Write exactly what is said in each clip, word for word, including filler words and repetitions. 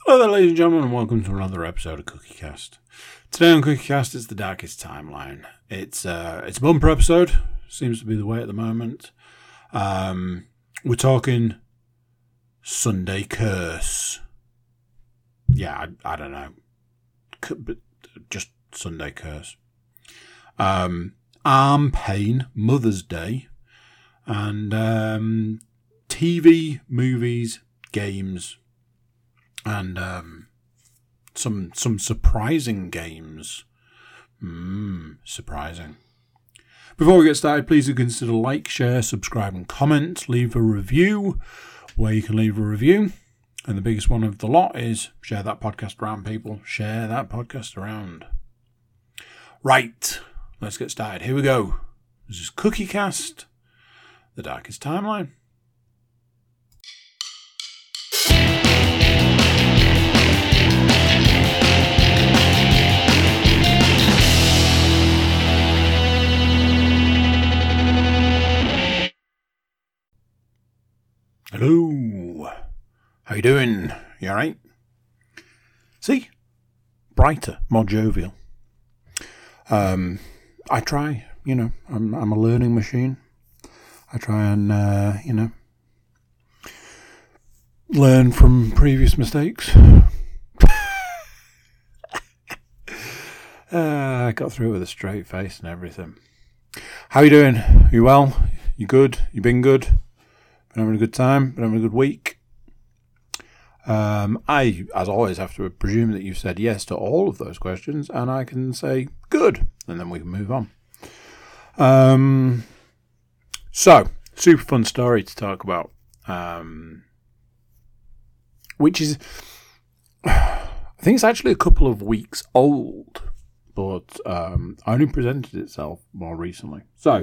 Hello there, ladies and gentlemen, and welcome to another episode of CookieCast. Today on CookieCast, it's the Darkest Timeline. It's uh, it's a bumper episode. Seems to be the way at the moment. Um, we're talking Sunday Curse. Yeah, I, I don't know. But just Sunday Curse. Um, Arm Pain, Mother's Day, and um, T V, movies, games, and um, some some surprising games. Mmm, surprising. Before we get started, please do consider like, share, subscribe, and comment. Leave a review where you can leave a review. And the biggest one of the lot is share that podcast around, people. Share that podcast around. Right, let's get started. Here we go. This is CookieCast, the Darkest Timeline. Hello. How you doing? You alright? See? Brighter, more jovial. Um, I try, you know, I'm I'm a learning machine. I try and, uh, you know, learn from previous mistakes. uh, I got through it with a straight face and everything. How you doing? You well? You good? You been good? Been having a good time? Been having a good week? Um, I, as always, have to presume that you've said yes to all of those questions, and I can say good, and then we can move on. Um, so, super fun story to talk about, um, which is, I think it's actually a couple of weeks old, but um, only presented itself more recently. So,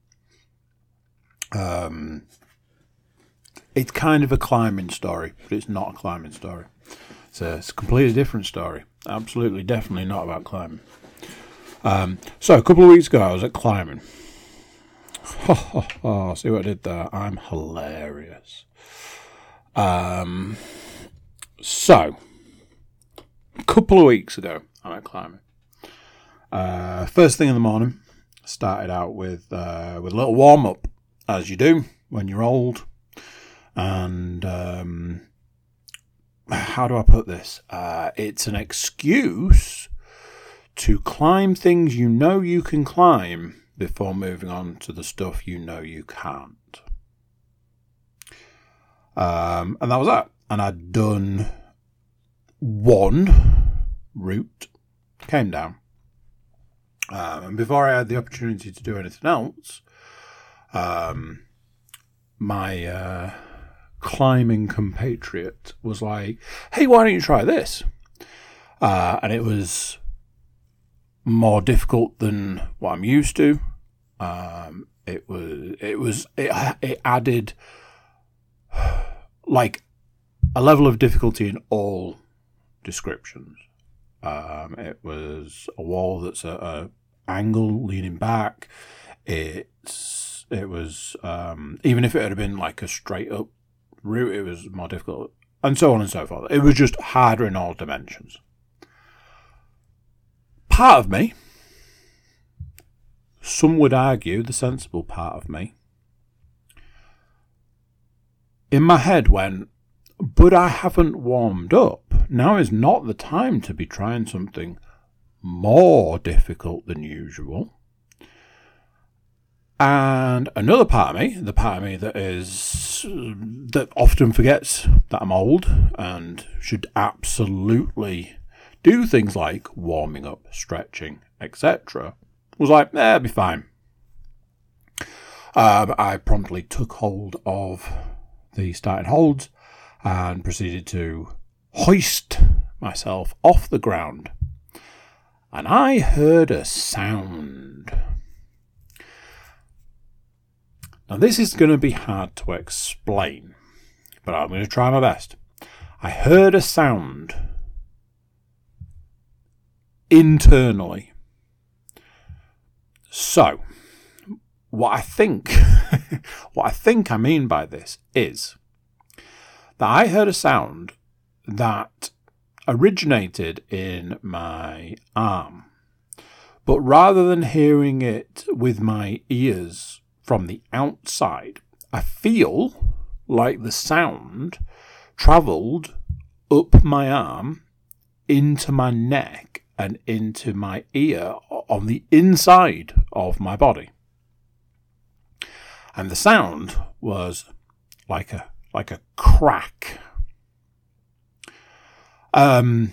um... it's kind of a climbing story, but it's not a climbing story. It's a, it's a completely different story. Absolutely, definitely not about climbing. Um, so, a couple of weeks ago, I was at climbing. Oh, oh, oh, see what I did there? I'm hilarious. Um, so, a couple of weeks ago, I went climbing. Uh, first thing in the morning, started out with, uh, with a little warm-up, as you do when you're old. And um, how do I put this? Uh, it's an excuse to climb things you know you can climb before moving on to the stuff you know you can't. Um, and that was that. And I'd done one route, came down. Um, and before I had the opportunity to do anything else, um, my... Uh, climbing compatriot was like, hey, why don't you try this? Uh, and it was more difficult than what I'm used to. Um, it was, it was, it, it added like a level of difficulty in all descriptions. Um, it was a wall that's a, a angle leaning back. It's, it was, um, even if it had been like a straight up route, it was more difficult, and so on and so forth. It was just harder in all dimensions. Part of me, some would argue the sensible part of me, in my head went, but I haven't warmed up. Now is not the time to be trying something more difficult than usual. And another part of me, the part of me that is, that often forgets that I'm old and should absolutely do things like warming up, stretching, et cetera, was like, eh, it'll be fine. Um, I promptly took hold of the starting holds and proceeded to hoist myself off the ground. And I heard a sound. Now, this is going to be hard to explain, but I'm going to try my best. I heard a sound internally. So, what I think, what I think I mean by this is that I heard a sound that originated in my arm. But rather than hearing it with my ears from the outside, I feel like the sound travelled up my arm, into my neck, and into my ear on the inside of my body. And the sound was like a like a crack. Um.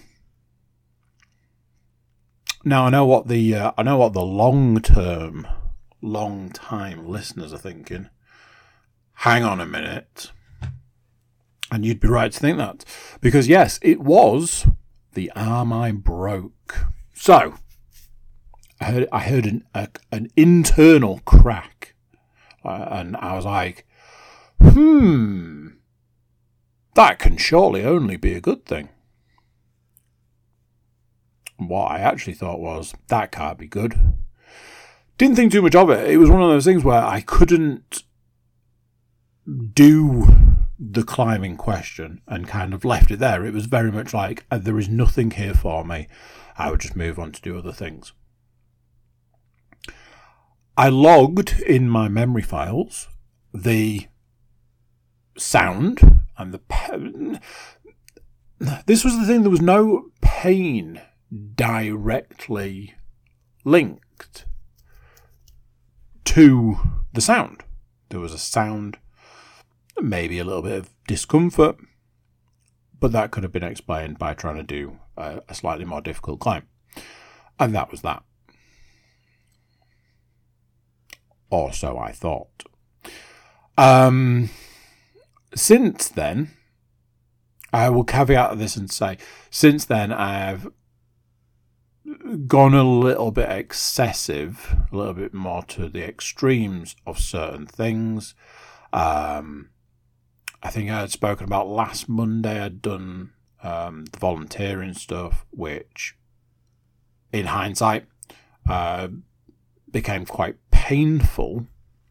Now I know what the uh, I know what the long term, long time listeners are thinking. Hang on a minute, and you'd be right to think that, because yes, it was the arm I broke. So I heard I heard an a, an internal crack, uh, and I was like, hmm, that can surely only be a good thing. What I actually thought was, that can't be good. Didn't think too much of it. It was one of those things where I couldn't do the climbing question and kind of left it there. It was very much like, uh, there is nothing here for me. I would just move on to do other things. I logged in my memory files the sound and the... Pe- this was the thing, there was no pain directly linked to the sound. There was a sound, maybe a little bit of discomfort, but that could have been explained by trying to do a, a slightly more difficult climb. And that was that. Or so I thought. Um, since then, I will caveat this and say, since then I've gone a little bit excessive, a little bit more to the extremes of certain things. Um, I think I had spoken about last Monday, I'd done um, the volunteering stuff, which in hindsight uh, became quite painful.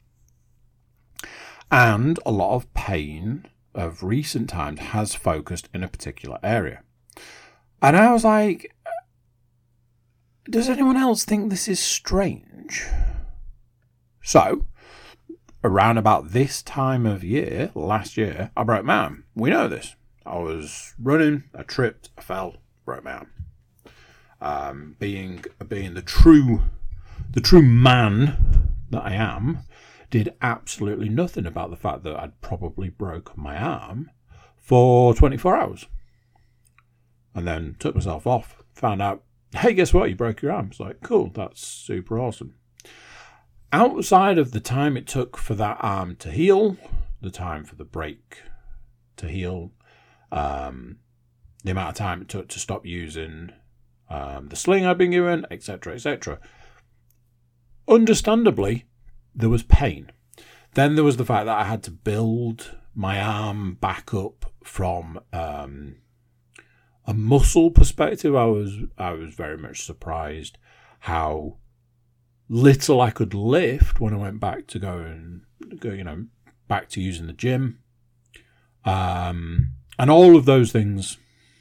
And a lot of pain of recent times has focused in a particular area. And I was like, does anyone else think this is strange? So, around about this time of year, last year, I broke my arm. We know this. I was running, I tripped, I fell, broke my arm. Um, being being the true, the true man that I am, did absolutely nothing about the fact that I'd probably broke my arm for twenty-four hours. And then took myself off, found out, hey, guess what? You broke your arm. It's like, cool, that's super awesome. Outside of the time it took for that arm to heal, the time for the break to heal, um, the amount of time it took to stop using um, the sling I'd been given, et cetera, et cetera. Understandably, there was pain. Then there was the fact that I had to build my arm back up from um, a muscle perspective. I was I was very much surprised how little I could lift when I went back to go and go, you know, back to using the gym, um, and all of those things.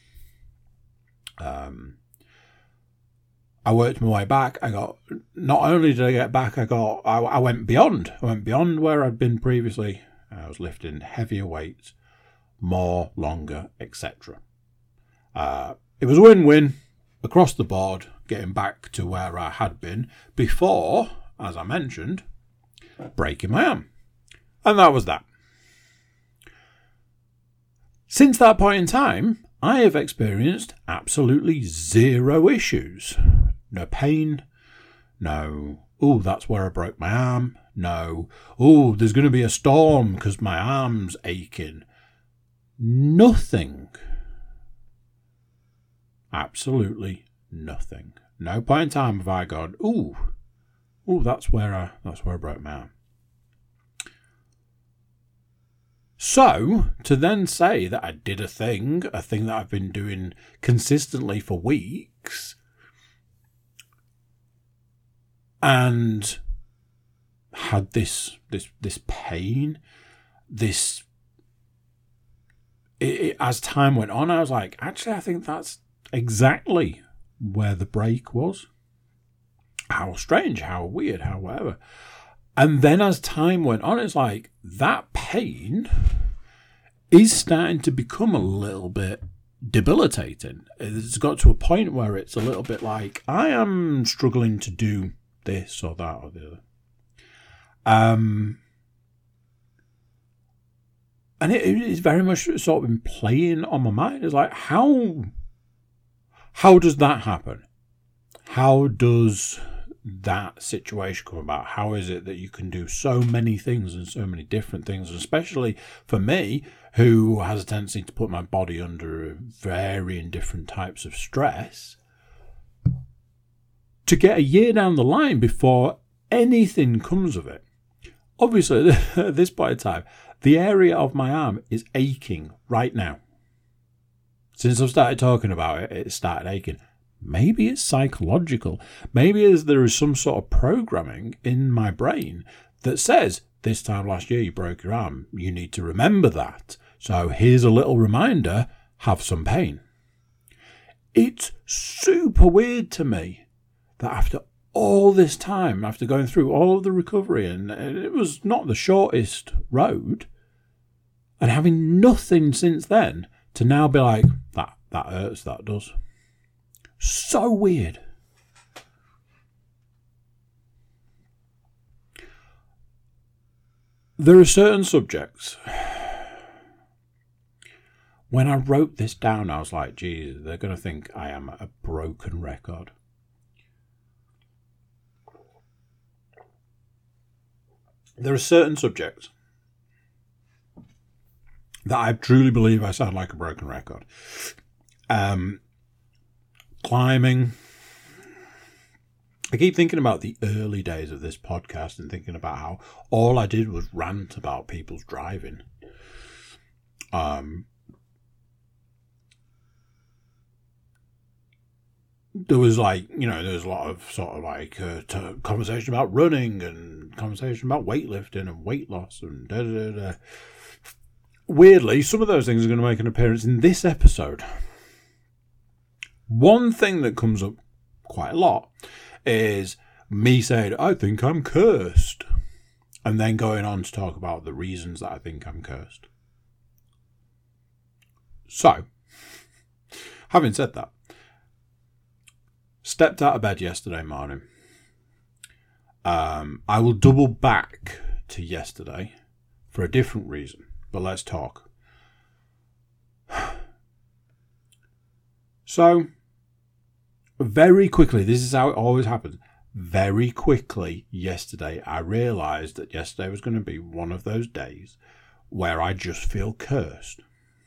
Um, I worked my way back. I got, not only did I get back, I got, I, I went beyond. I went beyond where I'd been previously. I was lifting heavier weights, more, longer, et cetera. Uh, it was a win-win across the board, getting back to where I had been before, as I mentioned, breaking my arm. And that was that. Since that point in time, I have experienced absolutely zero issues. No pain, no, oh, that's where I broke my arm, no, oh, there's going to be a storm because my arm's aching. Nothing. Absolutely nothing. No point in time have I gone, ooh, ooh, that's where I, that's where I broke my arm. So, to then say that I did a thing, a thing that I've been doing consistently for weeks, and had this this this pain, this it, it, as time went on, I was like, actually, I think that's exactly where the break was. How strange, how weird, how whatever. And then as time went on, it's like that pain is starting to become a little bit debilitating. It's got to a point where it's a little bit like, I am struggling to do this or that or the other. Um, and it, it's very much sort of been playing on my mind. It's like, how, how does that happen? How does that situation come about? How is it that you can do so many things and so many different things, especially for me, who has a tendency to put my body under varying different types of stress, to get a year down the line before anything comes of it? Obviously, at this point in time, the area of my arm is aching right now. Since I've started talking about it, it started aching. Maybe it's psychological. Maybe there is some sort of programming in my brain that says, this time last year you broke your arm. You need to remember that. So here's a little reminder, have some pain. It's super weird to me that after all this time, after going through all of the recovery, and it was not the shortest road, and having nothing since then, to now be like, that, that hurts, that does. So weird. There are certain subjects. When I wrote this down, I was like, geez, they're going to think I am a broken record. There are certain subjects that I truly believe I sound like a broken record. Um... Climbing. I keep thinking about the early days of this podcast and thinking about how all I did was rant about people's driving. Um, there was like, you know, there was a lot of sort of like uh, t- conversation about running and conversation about weightlifting and weight loss and da da da da. Weirdly, some of those things are going to make an appearance in this episode. One thing that comes up quite a lot is me saying, I think I'm cursed. And then going on to talk about the reasons that I think I'm cursed. So, having said that, stepped out of bed yesterday morning. Um, I will double back to yesterday for a different reason, but let's talk. So, very quickly, this is how it always happens. Very quickly, yesterday, I realised that yesterday was going to be one of those days where I just feel cursed.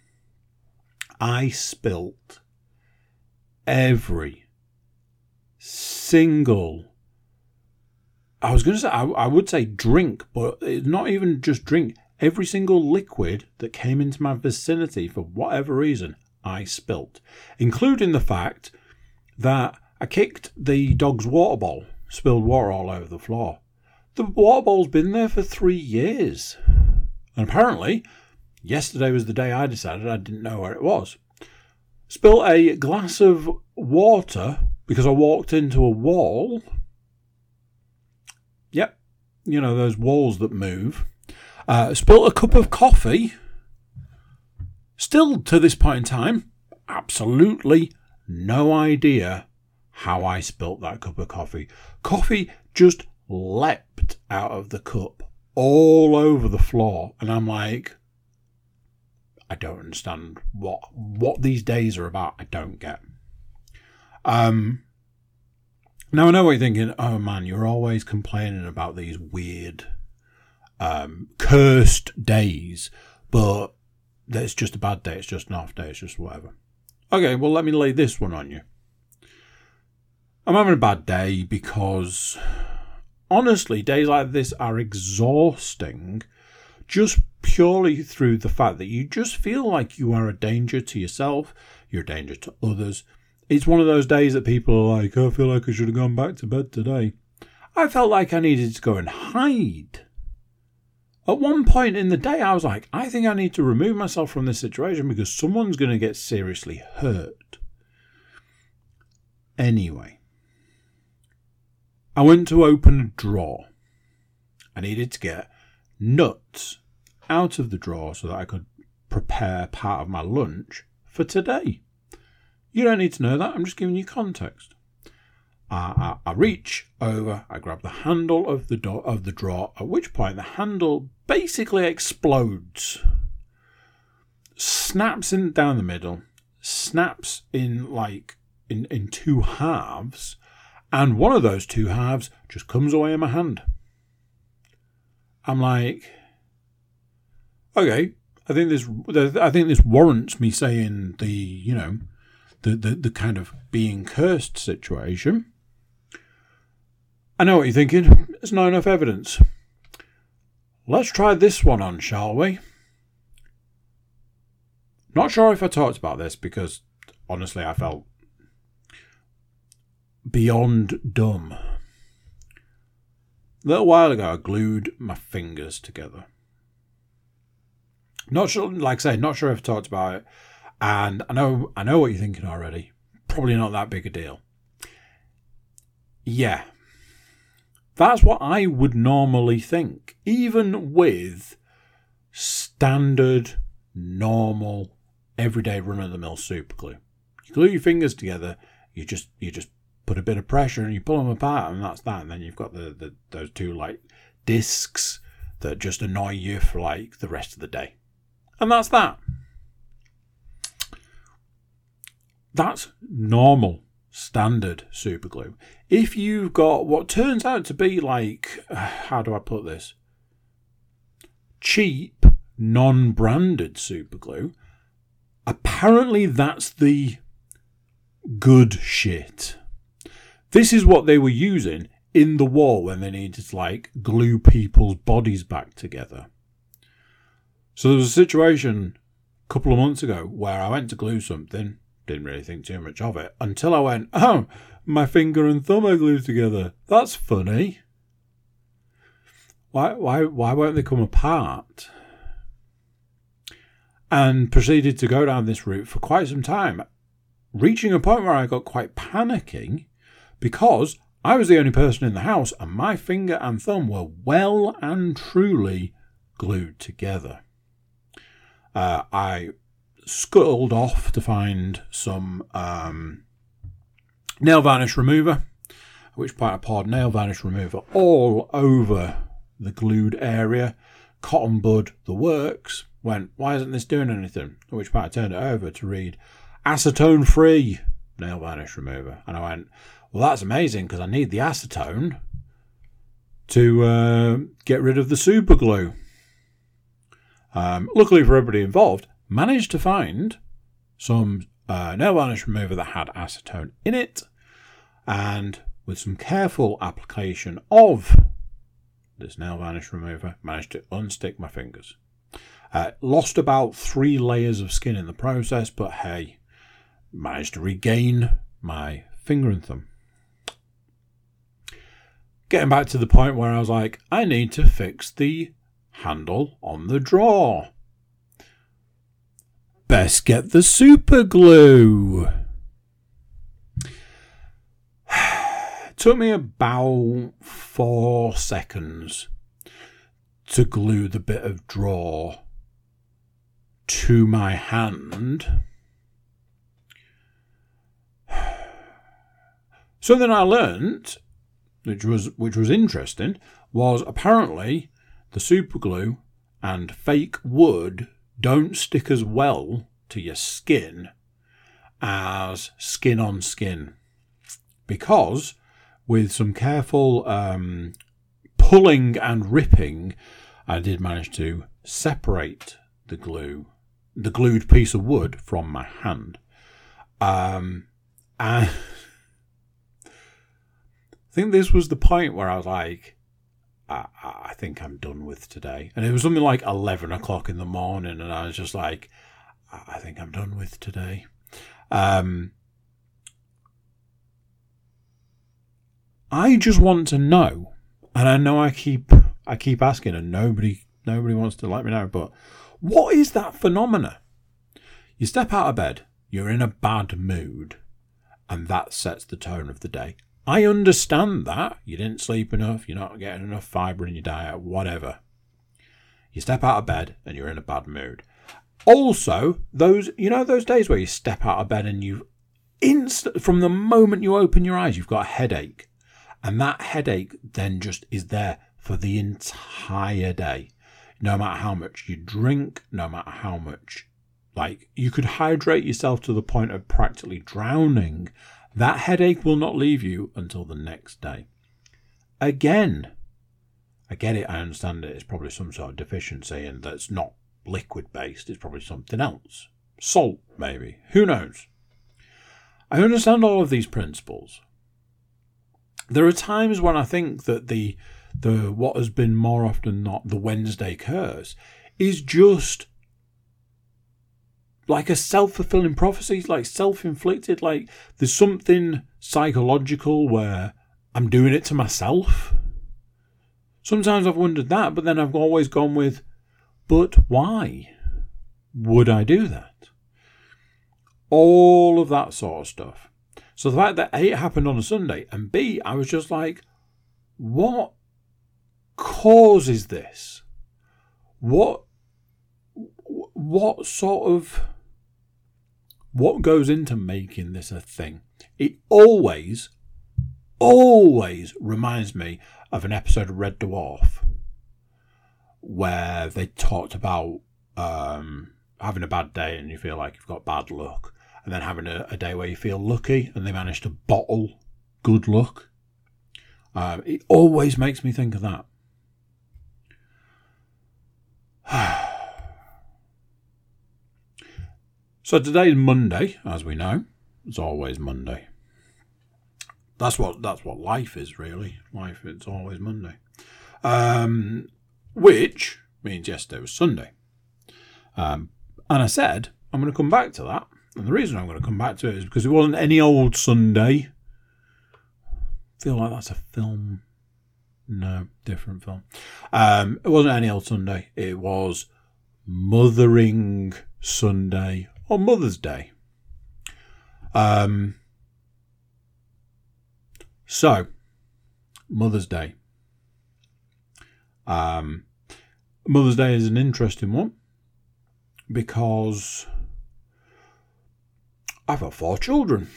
I spilt every single, I was going to say, I, I would say drink, but it's not even just drink. Every single liquid that came into my vicinity for whatever reason, I spilt, including the fact that I kicked the dog's water bowl, spilled water all over the floor. The water bowl's been there for three years. And apparently, yesterday was the day I decided I didn't know where it was. Spilled a glass of water because I walked into a wall. Yep, you know, those walls that move. Uh, spilled a cup of coffee. Still, to this point in time, absolutely no idea how I spilt that cup of coffee. Coffee just leapt out of the cup all over the floor. And I'm like, I don't understand what what these days are about. I don't get. Um. Now I know what you're thinking. Oh man, you're always complaining about these weird, um, cursed days. But it's just a bad day. It's just an off day. It's just whatever. Okay, well, let me lay this one on you. I'm having a bad day because, honestly, days like this are exhausting just purely through the fact that you just feel like you are a danger to yourself, you're a danger to others. It's one of those days that people are like, I feel like I should have gone back to bed today. I felt like I needed to go and hide. At one point in the day, I was like, I think I need to remove myself from this situation because someone's going to get seriously hurt. Anyway, I went to open a drawer. I needed to get nuts out of the drawer so that I could prepare part of my lunch for today. You don't need to know that. I'm just giving you context. I, I, I reach over, I grab the handle of the door of the drawer, at which point the handle basically explodes, snaps in down the middle, snaps in like in, in two halves, and one of those two halves just comes away in my hand. I'm like, okay, I think this I think this warrants me saying the you know the the, the kind of being cursed situation. I know what you're thinking. There's not enough evidence. Let's try this one on, shall we? Not sure if I talked about this because, honestly, I felt beyond dumb. A little while ago, I glued my fingers together. Not sure, like I say, not sure if I talked about it. And I know, I know what you're thinking already. Probably not that big a deal. Yeah. That's what I would normally think, even with standard, normal, everyday run-of-the-mill super glue. You glue your fingers together, you just you just put a bit of pressure and you pull them apart, and that's that. And then you've got the, the those two like discs that just annoy you for like the rest of the day, and that's that. That's normal. Standard super glue. If you've got what turns out to be like, uh, how do I put this? Cheap, non-branded super glue, apparently that's the good shit. This is what they were using in the war when they needed to like glue people's bodies back together. So there was a situation a couple of months ago where I went to glue something. Didn't really think too much of it until I went, oh, my finger and thumb are glued together. That's funny. Why, why, why won't they come apart? And proceeded to go down this route for quite some time, reaching a point where I got quite panicking because I was the only person in the house and my finger and thumb were well and truly glued together. Uh, I scuttled off to find some um, nail varnish remover, at which point I poured nail varnish remover all over the glued area, cotton bud, the works. Went, why isn't this doing anything? At which point I turned it over to read acetone free nail varnish remover, and I went, well, that's amazing because I need the acetone to uh, get rid of the super glue. Um, luckily for everybody involved, managed to find some uh, nail varnish remover that had acetone in it, and with some careful application of this nail varnish remover, managed to unstick my fingers. Uh, lost about three layers of skin in the process, but hey, managed to regain my finger and thumb. Getting back to the point where I was like, I need to fix the handle on the drawer. Best get the super glue. Took me about four seconds to glue the bit of drawer to my hand. Something I learnt, which was which was interesting, was apparently the super glue and fake wood don't stick as well to your skin as skin on skin, because with some careful um, pulling and ripping, I did manage to separate the glue, the glued piece of wood from my hand. Um, and I think this was the point where I was like, I, I think I'm done with today. And it was something like eleven o'clock in the morning, and I was just like, I think I'm done with today. Um, I just want to know, and I know I keep I keep asking, and nobody nobody wants to let me know, but what is that phenomena? You step out of bed, you're in a bad mood, and that sets the tone of the day. I understand that. You didn't sleep enough, you're not getting enough fibre in your diet, whatever. You step out of bed and you're in a bad mood. Also, those, you know, those days where you step out of bed and you, inst- from the moment you open your eyes, you've got a headache. And that headache then just is there for the entire day. No matter how much you drink, no matter how much, like, you could hydrate yourself to the point of practically drowning. That headache will not leave you until the next day. Again, I get it, I understand it. It's probably some sort of deficiency and that's not liquid-based. It's probably something else. Salt, maybe. Who knows? I understand all of these principles. There are times when I think that the the what has been more often than not the Wednesday curse is just like a self-fulfilling prophecy, like self-inflicted, like there's something psychological where I'm doing it to myself. Sometimes I've wondered that, but then I've always gone with, but why would I do that? All of that sort of stuff. So the fact that A, it happened on a Sunday, and B, I was just like, what causes this? What, what sort of, what goes into making this a thing? It always, always reminds me of an episode of Red Dwarf where they talked about um, having a bad day and you feel like you've got bad luck, and then having a, a day where you feel lucky and they manage to bottle good luck. Um, it always makes me think of that. So today's Monday, as we know. It's always Monday. That's what that's what life is, really. Life, it's always Monday. Um, which means yesterday was Sunday. Um, and I said, I'm going to come back to that. And the reason I'm going to come back to it is because it wasn't any old Sunday. I feel like that's a film. No, different film. Um, it wasn't any old Sunday. It was Mothering Sunday or Mother's Day. Um, so, Mother's Day. Um, Mother's Day is an interesting one because I've got four children.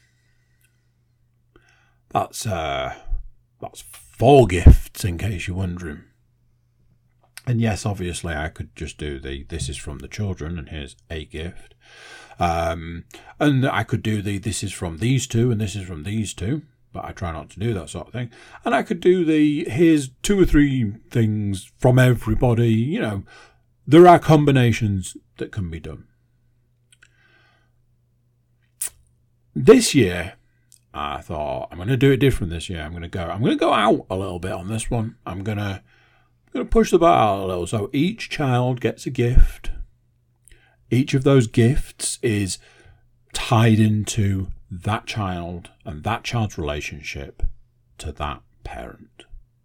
That's uh, that's four gifts, in case you're wondering. And yes, obviously, I could just do the this is from the children, and here's a gift. Um, and I could do the this is from these two, and this is from these two. But I try not to do that sort of thing. And I could do the here's two or three things from everybody. You know, there are combinations that can be done. This year, I thought I'm going to do it different this year. I'm going to go. I'm going to go out a little bit on this one. I'm going to, I'm going to push the bar out a little. So each child gets a gift. Each of those gifts is tied into that child and that child's relationship to that parent.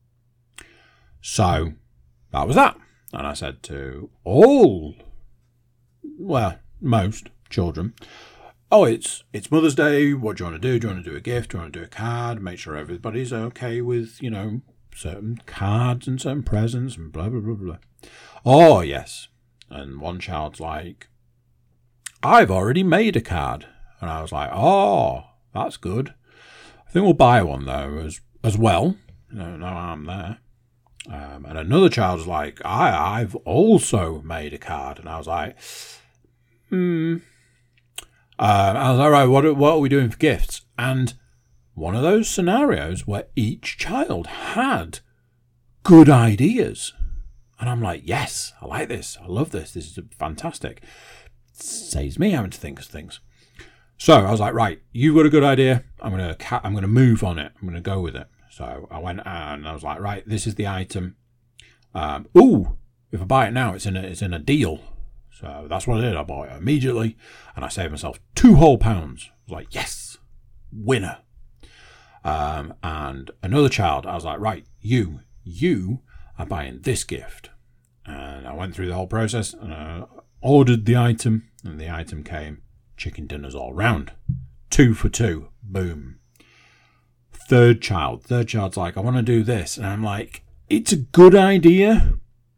So that was that. And I said to all, well, most children, oh, it's it's Mother's Day. What do you want to do? Do you want to do a gift? Do you want to do a card? Make sure everybody's okay with, you know, certain cards and certain presents and blah, blah, blah, blah. Oh, yes. And one child's like, I've already made a card. And I was like, oh, that's good. I think we'll buy one, though, as as well. No, no harm there. Um, and another child was like, I, I've also made a card. And I was like, hmm. Uh, I was like, all right, what are, what are we doing for gifts? And one of those scenarios where each child had good ideas. And I'm like, yes, I like this. I love this. This is fantastic. It saves me having to think of things. So I was like, right, you've got a good idea. I'm going to I'm going to move on it. I'm going to go with it. So I went and I was like, right, this is the item. Um, ooh, if I buy it now, it's in a, it's in a deal. So that's what I did. I bought it immediately and I saved myself two whole pounds. I was like, yes, winner. Um, and another child, I was like, right, you, you are buying this gift. And I went through the whole process and I ordered the item and the item came. Chicken dinners all round. Two for two. Boom. Third child. Third child's like, I want to do this. And I'm like, it's a good idea.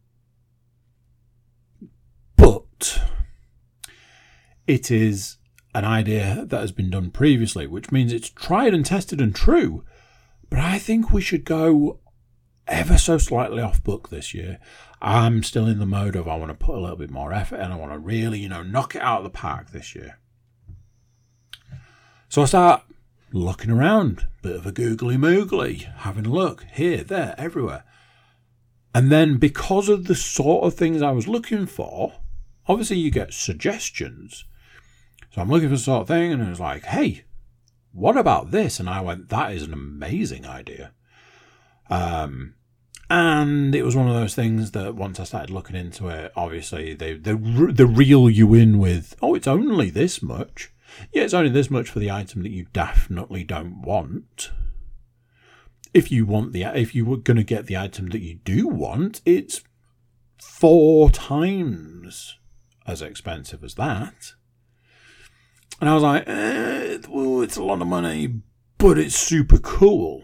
But it is an idea that has been done previously, which means it's tried and tested and true. But I think we should go ever so slightly off book this year. I'm still in the mode of I want to put a little bit more effort and I want to really, you know, knock it out of the park this year. So I start looking around, bit of a googly moogly, having a look here, there, everywhere. And then because of the sort of things I was looking for, obviously you get suggestions. So I'm looking for the sort of thing and it was like, hey, what about this? And I went, that is an amazing idea. Um, and it was one of those things that once I started looking into it, obviously they, they, they reel you in with, oh, it's only this much. Yeah, it's only this much for the item that you definitely don't want. If you want the, if you were going to get the item that you do want, it's four times as expensive as that. And I was like, eh, well, it's a lot of money, but it's super cool.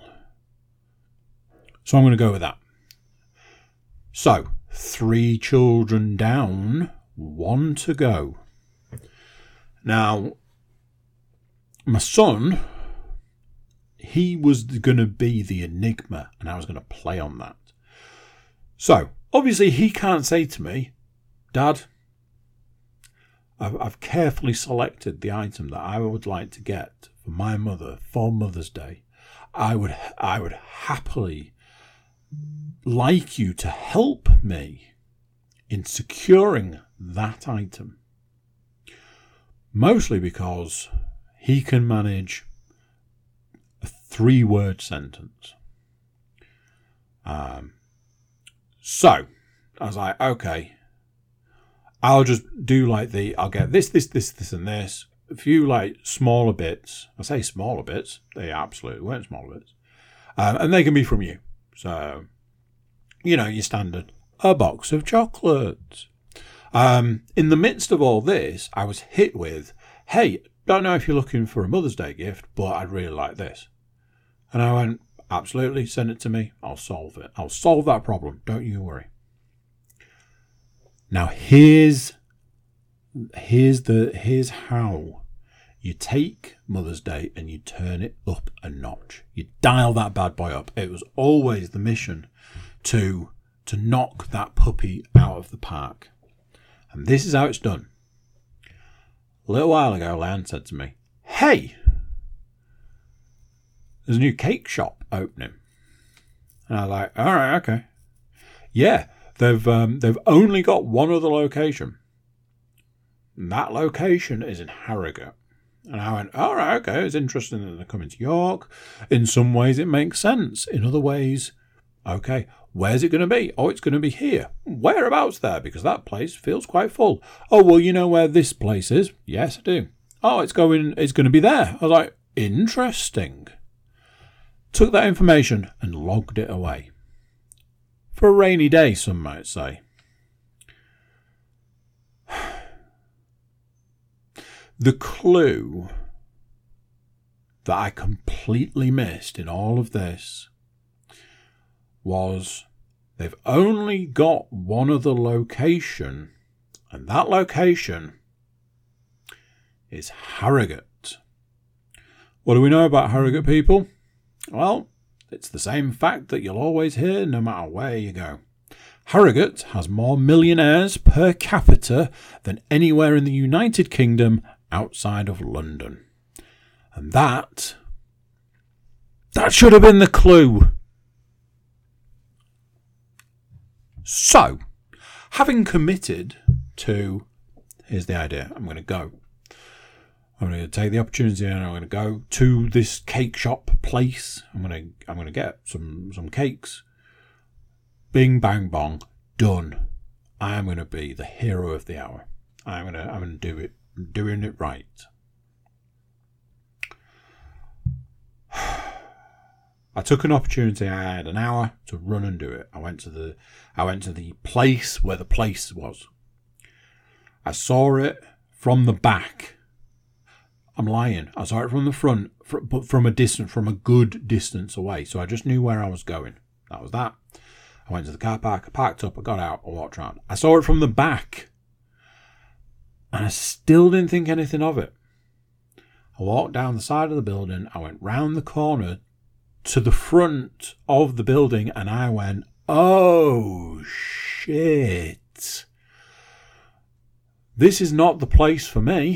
So I'm going to go with that. So, three children down, one to go. Now, my son, he was going to be the enigma, and I was going to play on that. So, obviously, he can't say to me, Dad, I've, I've carefully selected the item that I would like to get for my mother for Mother's Day. I would, I would happily like you to help me in securing that item. Mostly because he can manage a three-word sentence. Um, so, I was like, okay, I'll just do like the, I'll get this, this, this, this, and this. A few like smaller bits. I say smaller bits. They absolutely weren't smaller bits. Um, and they can be from you. So, you know, your standard, a box of chocolates. Um, in the midst of all this, I was hit with, hey, don't know if you're looking for a Mother's Day gift, but I'd really like this. And I went, absolutely, send it to me. I'll solve it. I'll solve that problem. Don't you worry. Now, here's, here's the, here's how you take Mother's Day and you turn it up a notch. You dial that bad boy up. It was always the mission to, to knock that puppy out of the park. And this is how it's done. A little while ago, Lan said to me, hey, there's a new cake shop opening. And I was like, all right, okay. Yeah, they've um, they've only got one other location. And that location is in Harrogate. And I went, all right, okay, it's interesting that they're coming to York. In some ways, it makes sense. In other ways, okay, where's it going to be? Oh, it's going to be here. Whereabouts there? Because that place feels quite full. Oh, well, you know where this place is? Yes, I do. Oh, it's going, it's going to be there. I was like, interesting. Took that information and logged it away. For a rainy day, some might say. The clue that I completely missed in all of this was they've only got one other location, and that location is Harrogate. What do we know about Harrogate, people? Well, it's the same fact that you'll always hear no matter where you go. Harrogate has more millionaires per capita than anywhere in the United Kingdom outside of London. And that, that should have been the clue. So, having committed to, here's the idea, I'm going to go. I'm going to take the opportunity and I'm going to go to this cake shop place. I'm going to, I'm going to get some, some cakes. Bing, bang, bong, done. I am going to be the hero of the hour. I'm going to, I'm going to do it, doing it right. I took an opportunity. I had an hour to run and do it. I went to the, I went to the place where the place was. I saw it from the back. I'm lying. I saw it from the front, but from a distance, from a good distance away. So I just knew where I was going. That was that. I went to the car park, I parked up, I got out, I walked around. I saw it from the back, and I still didn't think anything of it. I walked down the side of the building, I went round the corner to the front of the building, and I went, oh, shit. This is not the place for me.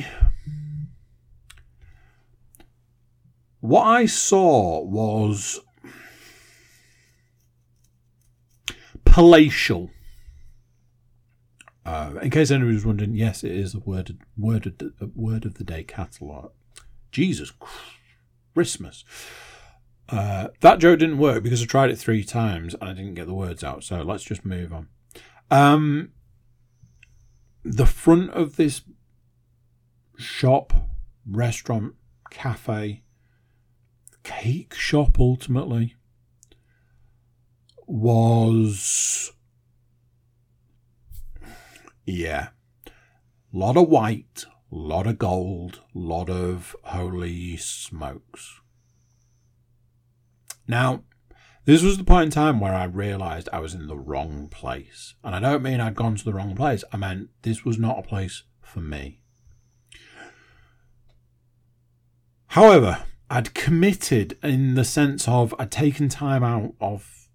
What I saw was palatial. Uh, in case anyone was wondering, yes, it is a word, word, of the, a word of the day catalogue. Jesus Christmas. Uh, that joke didn't work because I tried it three times and I didn't get the words out. So let's just move on. Um, the front of this shop, restaurant, cafe, cake shop ultimately was, yeah, a lot of white, a lot of gold, a lot of holy smokes. Now, this was the point in time where I realised I was in the wrong place. And I don't mean I'd gone to the wrong place. I meant this was not a place for me. However, I'd committed in the sense of I'd taken time out of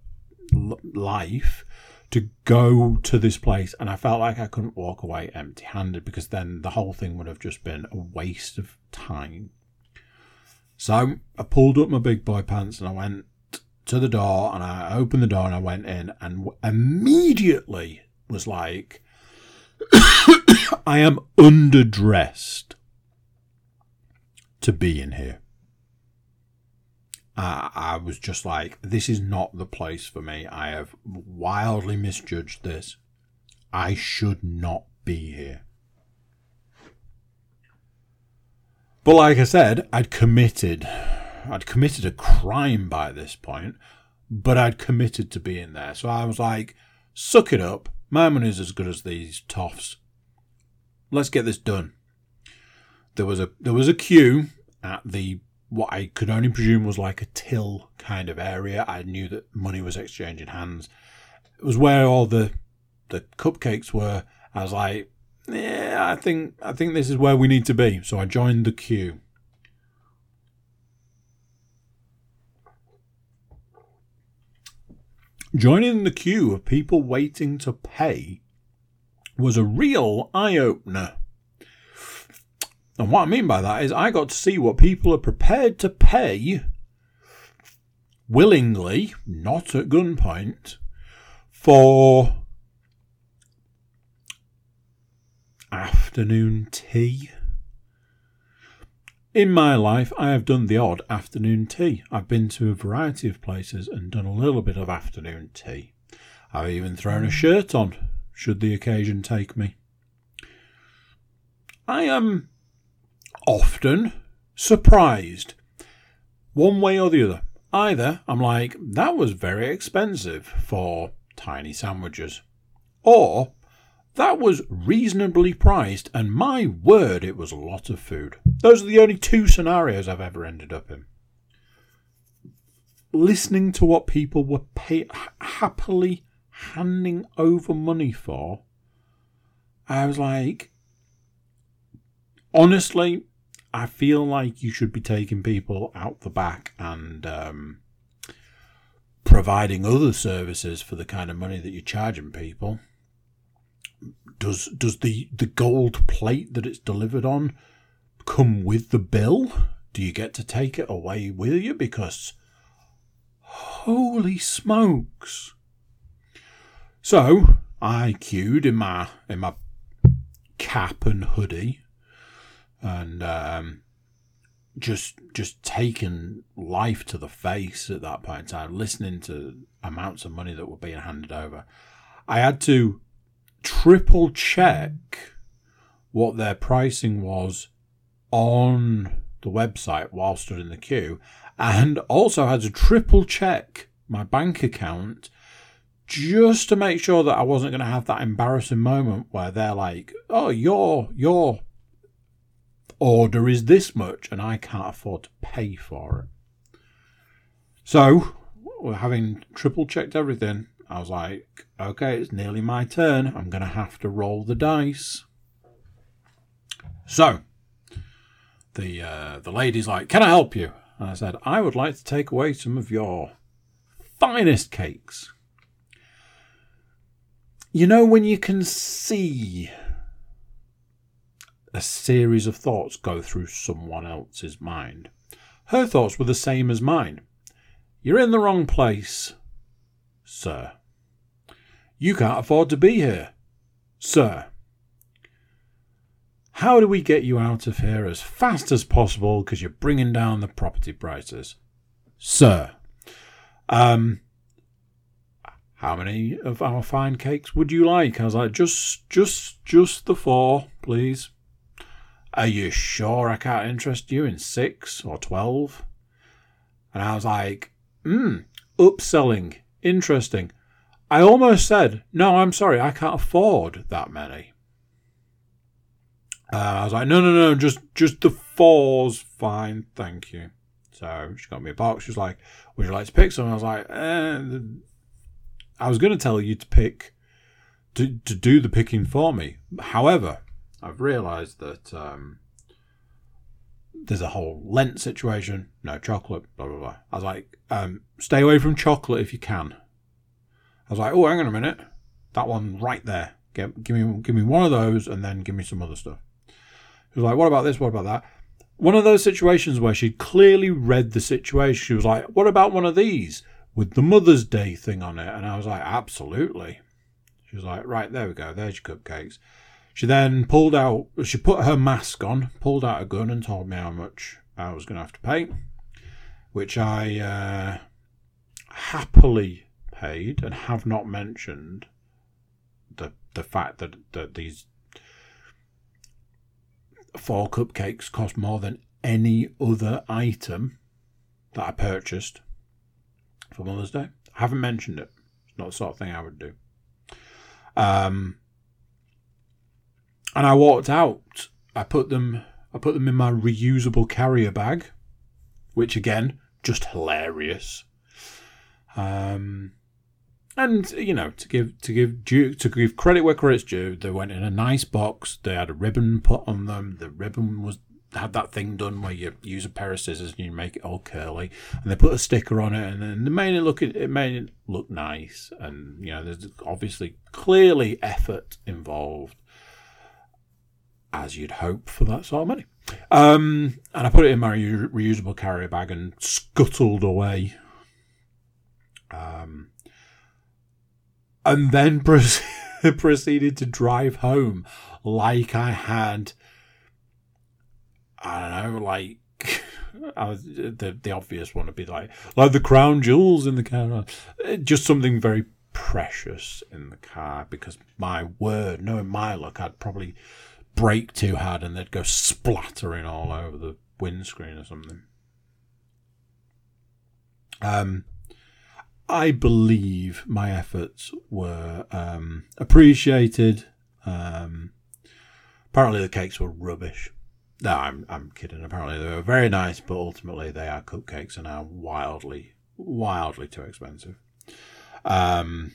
life to go to this place, and I felt like I couldn't walk away empty-handed because then the whole thing would have just been a waste of time. So I pulled up my big boy pants and I went to the door, and I opened the door and I went in, and immediately was like, I am underdressed to be in here. Uh, I was just like, this is not the place for me. I have wildly misjudged this. I should not be here. But like I said, I'd committed. I'd committed a crime by this point, but I'd committed to being there. So I was like, suck it up. My money's as good as these toffs. Let's get this done. There was a there was a queue at the what I could only presume was like a till kind of area. I knew that money was exchanging hands. It was where all the the cupcakes were. I was like, yeah, I think I think this is where we need to be. So I joined the queue. Joining the queue of people waiting to pay was a real eye-opener. And what I mean by that is I got to see what people are prepared to pay willingly, not at gunpoint, for afternoon tea. In my life, I have done the odd afternoon tea. I've been to a variety of places and done a little bit of afternoon tea. I've even thrown a shirt on, should the occasion take me. I am often surprised, one way or the other. Either I'm like, that was very expensive for tiny sandwiches, or that was reasonably priced, and my word, it was a lot of food. Those are the only two scenarios I've ever ended up in. Listening to what people were pay- happily handing over money for, I was like, honestly, I feel like you should be taking people out the back and um, providing other services for the kind of money that you're charging people. Does does the, the gold plate that it's delivered on come with the bill? Do you get to take it away with you? Because holy smokes. So I queued in my in my cap and hoodie and um, just just taking life to the face at that point in time, listening to amounts of money that were being handed over. I had to triple check what their pricing was on the website while stood in the queue, and also had to triple check my bank account just to make sure that I wasn't going to have that embarrassing moment where they're like, oh, you're you're order is this much and I can't afford to pay for it. So, having triple checked everything, I was like, okay, it's nearly my turn. I'm going to have to roll the dice. So, the uh, the lady's like, can I help you? And I said, I would like to take away some of your finest cakes. You know, when you can see a series of thoughts go through someone else's mind. Her thoughts were the same as mine. You're in the wrong place, sir. You can't afford to be here, sir. How do we get you out of here as fast as possible because you're bringing down the property prices, sir? Um, how many of our fine cakes would you like? I was like, just, just, just the four, please. Are you sure I can't interest you in six or twelve? And I was like, hmm, upselling, interesting. I almost said, no, I'm sorry, I can't afford that many. Uh, I was like, no, no, no, just just the four's fine, thank you. So she got me a box. She was like, would you like to pick some? I was like, eh. I was going to tell you to pick, to, to do the picking for me. However, I've realised that um, there's a whole Lent situation. No chocolate, blah, blah, blah. I was like, um, stay away from chocolate if you can. I was like, oh, hang on a minute. That one right there. Give, give me give me one of those and then give me some other stuff. She was like, what about this? What about that? One of those situations where she'd clearly read the situation. She was like, what about one of these with the Mother's Day thing on it? And I was like, absolutely. She was like, right, there we go. There's your cupcakes. She then pulled out, she put her mask on, pulled out a gun and told me how much I was going to have to pay, which I uh, happily paid and have not mentioned the the fact that, that these four cupcakes cost more than any other item that I purchased for Mother's Day. I haven't mentioned it. It's not the sort of thing I would do. Um... And I walked out. I put them I put them in my reusable carrier bag, which again, just hilarious. Um, and you know, to give to give due, to give credit where credit's due, they went in a nice box. They had a ribbon put on them. The ribbon was had that thing done where you use a pair of scissors and you make it all curly, and they put a sticker on it, and then it made it look it made it look nice. And you know, there's obviously clearly effort involved, as you'd hope for that sort of money. Um, and I put it in my re- reusable carrier bag and scuttled away. Um, and then pre- proceeded to drive home like I had, I don't know, like, I was, the, the obvious one would be like, like the crown jewels in the car. Just something very precious in the car, because my word, knowing my luck, I'd probably brake too hard and they'd go splattering all over the windscreen or something. Um, I believe my efforts were um, appreciated. Um, apparently the cakes were rubbish. No, I'm I'm kidding. Apparently they were very nice, but ultimately they are cupcakes and are wildly, wildly too expensive. Um,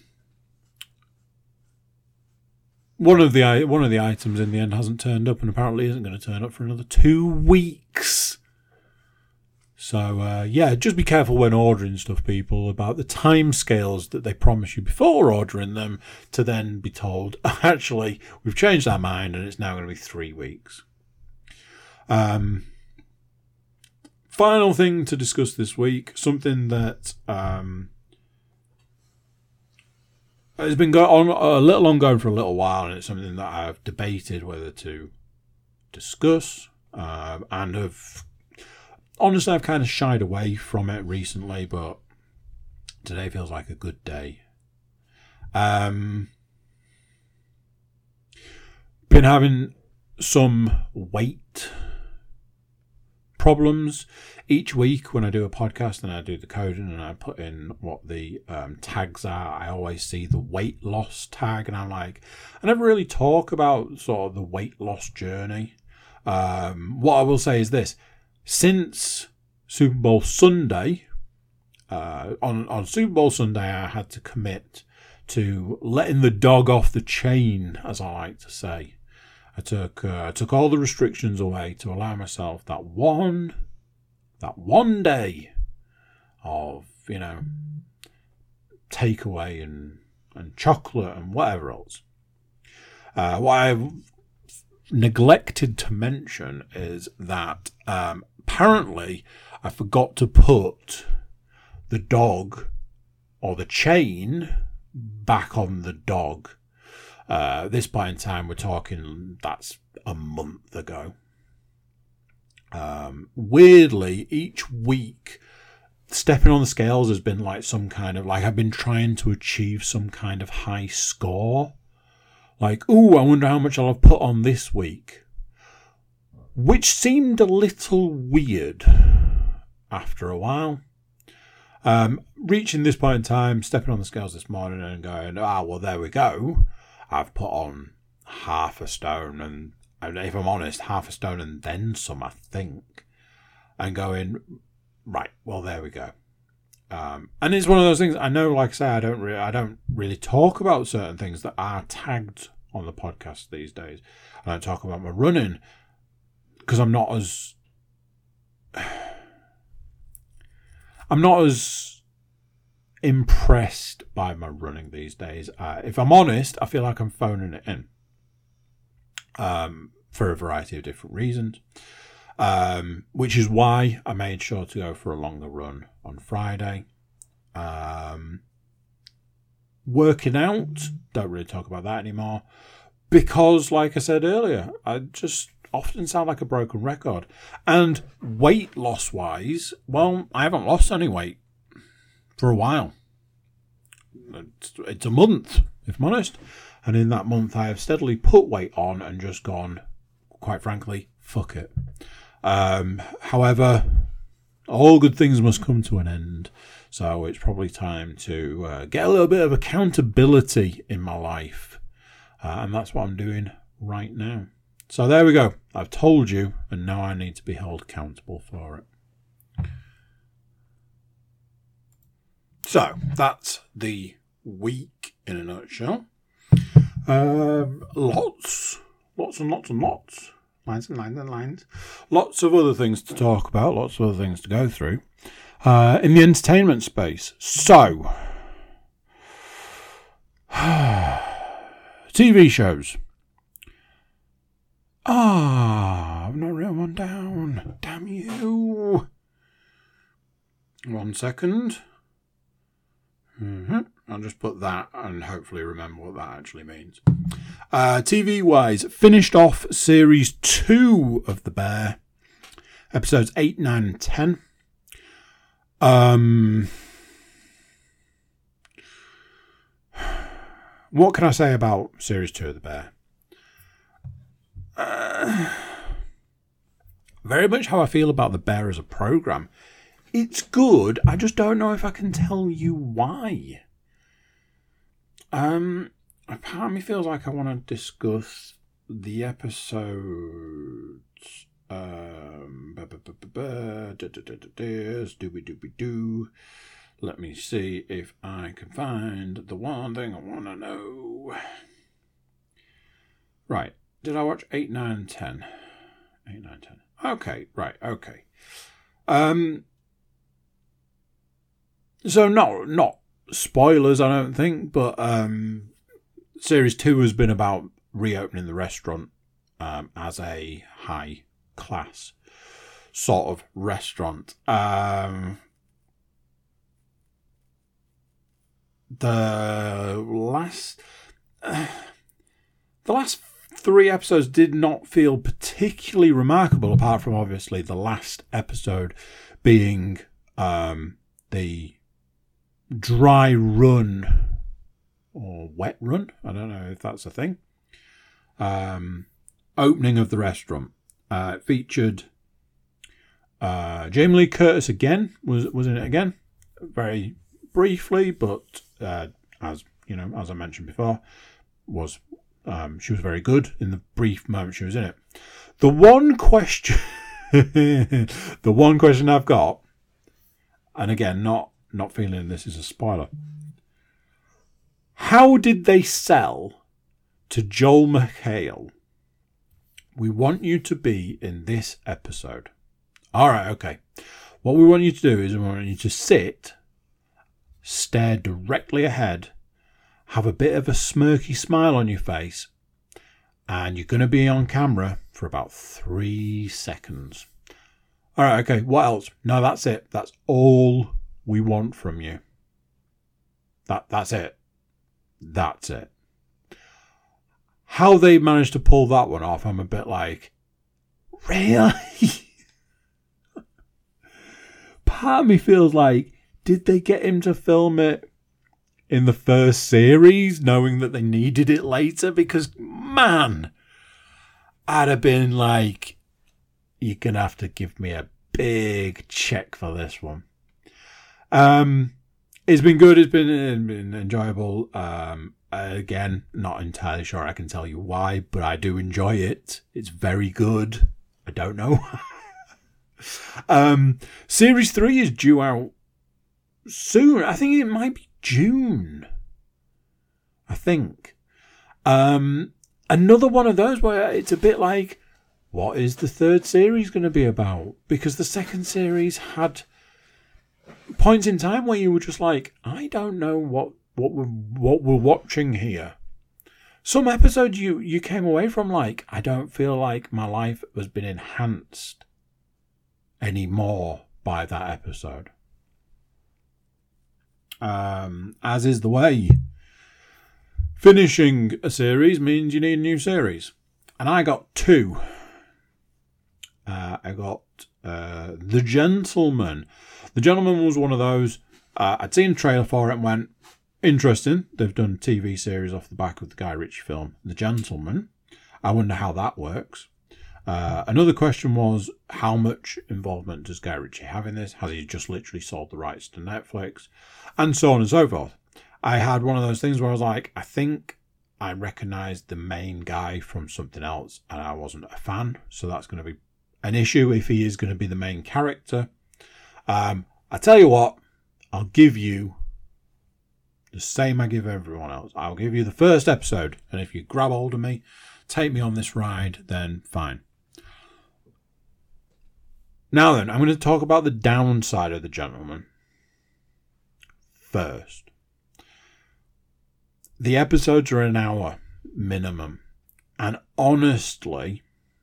One of the one of the items in the end hasn't turned up, and apparently isn't going to turn up for another two weeks. So uh, yeah, just be careful when ordering stuff, people, about the timescales that they promise you before ordering them, to then be told, actually, we've changed our mind and it's now going to be three weeks. Um, final thing to discuss this week, something that um. It's been going on a little ongoing for a little while, and it's something that I've debated whether to discuss, um, and have honestly I've kind of shied away from it recently, but today feels like a good day. Um, been having some weight problems each week when I do a podcast and I do the coding and I put in what the um, tags are. I always see the weight loss tag, and I'm like, I never really talk about sort of the weight loss journey. Um, what I will say is this. Since Super Bowl Sunday, uh, on, on Super Bowl Sunday, I had to commit to letting the dog off the chain, as I like to say. I took uh, I took all the restrictions away to allow myself that one, that one day of, you know, takeaway and, and chocolate and whatever else. Uh, what I've neglected to mention is that um, apparently I forgot to put the dog or the chain back on the dog. Uh, at this point in time, we're talking, that's a month ago. Um, weirdly, each week, stepping on the scales has been like some kind of, like I've been trying to achieve some kind of high score. Like, ooh, I wonder how much I'll have put on this week. Which seemed a little weird after a while. Um, reaching this point in time, stepping on the scales this morning and going, ah, well, there we go. I've put on half a stone, and, and if I'm honest, half a stone and then some, I think. And going, right, well, there we go. Um, and it's one of those things, I know, like I say, I don't, re- I don't really talk about certain things that are tagged on the podcast these days. I don't talk about my running because I'm not as... I'm not as impressed by my running these days. Uh, if I'm honest, I feel like I'm phoning it in um, for a variety of different reasons, um, which is why I made sure to go for a longer run on Friday. Um, working out, don't really talk about that anymore because, like I said earlier, I just often sound like a broken record. And weight loss wise, well, I haven't lost any weight for a while. It's, it's a month, if I'm honest. And in that month, I have steadily put weight on and just gone, quite frankly, fuck it. Um, however, all good things must come to an end. So it's probably time to uh, get a little bit of accountability in my life. Uh, and that's what I'm doing right now. So there we go. I've told you, and now I need to be held accountable for it. So that's the week in a nutshell. Um, lots, lots and lots and lots, lines and lines and lines. Lots of other things to talk about. Lots of other things to go through uh, in the entertainment space. So, T V shows. Ah, I've not written one down. Damn you. One second. Mm-hmm. I'll just put that and hopefully remember what that actually means. Uh, T V-wise, finished off series two of The Bear. Episodes eight, nine, and ten. Um, what can I say about series two of The Bear? Uh, very much how I feel about The Bear as a program. It's good. I just don't know if I can tell you why. Um, a part of me feels like I want to discuss the episodes. Um, dooby dooby doo. Let me see if I can find the one thing I want to know. Right. Did I watch eight, nine, and ten? eight, nine, ten. Okay, right, okay. Um, so, no, not spoilers, I don't think, but um, Series two has been about reopening the restaurant um, as a high-class sort of restaurant. Um, the last... Uh, the last... Three episodes did not feel particularly remarkable, apart from obviously the last episode being um, the dry run or wet run. I don't know if that's a thing. Um, opening of the restaurant. Uh, it featured uh, Jamie Lee Curtis again. Was was in it again, very briefly, but uh, as you know, as I mentioned before, was. Um, she was very good in the brief moment she was in it. The one question, the one question I've got, and again, not not feeling this is a spoiler. How did they sell to Joel McHale? We want you to be in this episode. All right, okay. What we want you to do is we want you to sit, stare directly ahead, have a bit of a smirky smile on your face, and you're going to be on camera for about three seconds. All right, okay. What else? No, that's it. That's all we want from you. That that's it. That's it. How they managed to pull that one off, I'm a bit like, really? Part of me feels like, did they get him to film it in the first series, knowing that they needed it later? Because, man, I'd have been like, you're going to have to give me a big check for this one. Um, it's been good. It's been, been enjoyable. Um, again, not entirely sure I can tell you why, but I do enjoy it. It's very good. I don't know. um, series three is due out soon. I think it might be June. I think. Um, another one of those where it's a bit like, what is the third series going to be about? Because the second series had points in time where you were just like, I don't know what what we're, what we're watching here. Some episodes you, you came away from like, I don't feel like my life has been enhanced anymore by that episode. Um, as is the way. Finishing a series means you need a new series. And I got two. Uh, I got uh, The Gentleman. The Gentleman was one of those, uh, I'd seen a trailer for it and went, interesting. They've done a T V series off the back of the Guy Ritchie film, The Gentleman. I wonder how that works. Uh, another question was, how much involvement does Guy Ritchie have in this? Has he just literally sold the rights to Netflix? And so on and so forth. I had one of those things where I was like, I think I recognised the main guy from something else and I wasn't a fan. So that's going to be an issue if he is going to be the main character. Um, I tell you what, I'll give you the same I give everyone else. I'll give you the first episode, and if you grab hold of me, take me on this ride, then fine. Now then, I'm going to talk about the downside of The Gentleman first. The episodes are an hour minimum, and honestly,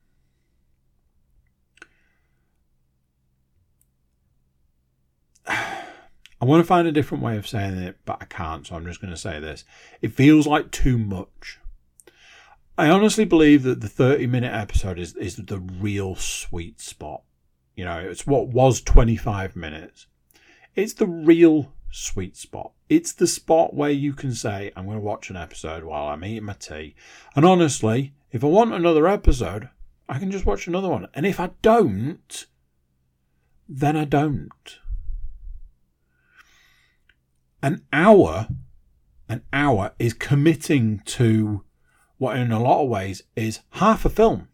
I want to find a different way of saying it, but I can't, so I'm just going to say this. It feels like too much. I honestly believe that the thirty-minute episode is, is the real sweet spot. You know, it's what was twenty-five minutes. It's the real sweet spot. It's the spot where you can say, I'm going to watch an episode while I'm eating my tea. And honestly, if I want another episode, I can just watch another one. And if I don't, then I don't. An hour, an hour is committing to what in a lot of ways is half a film.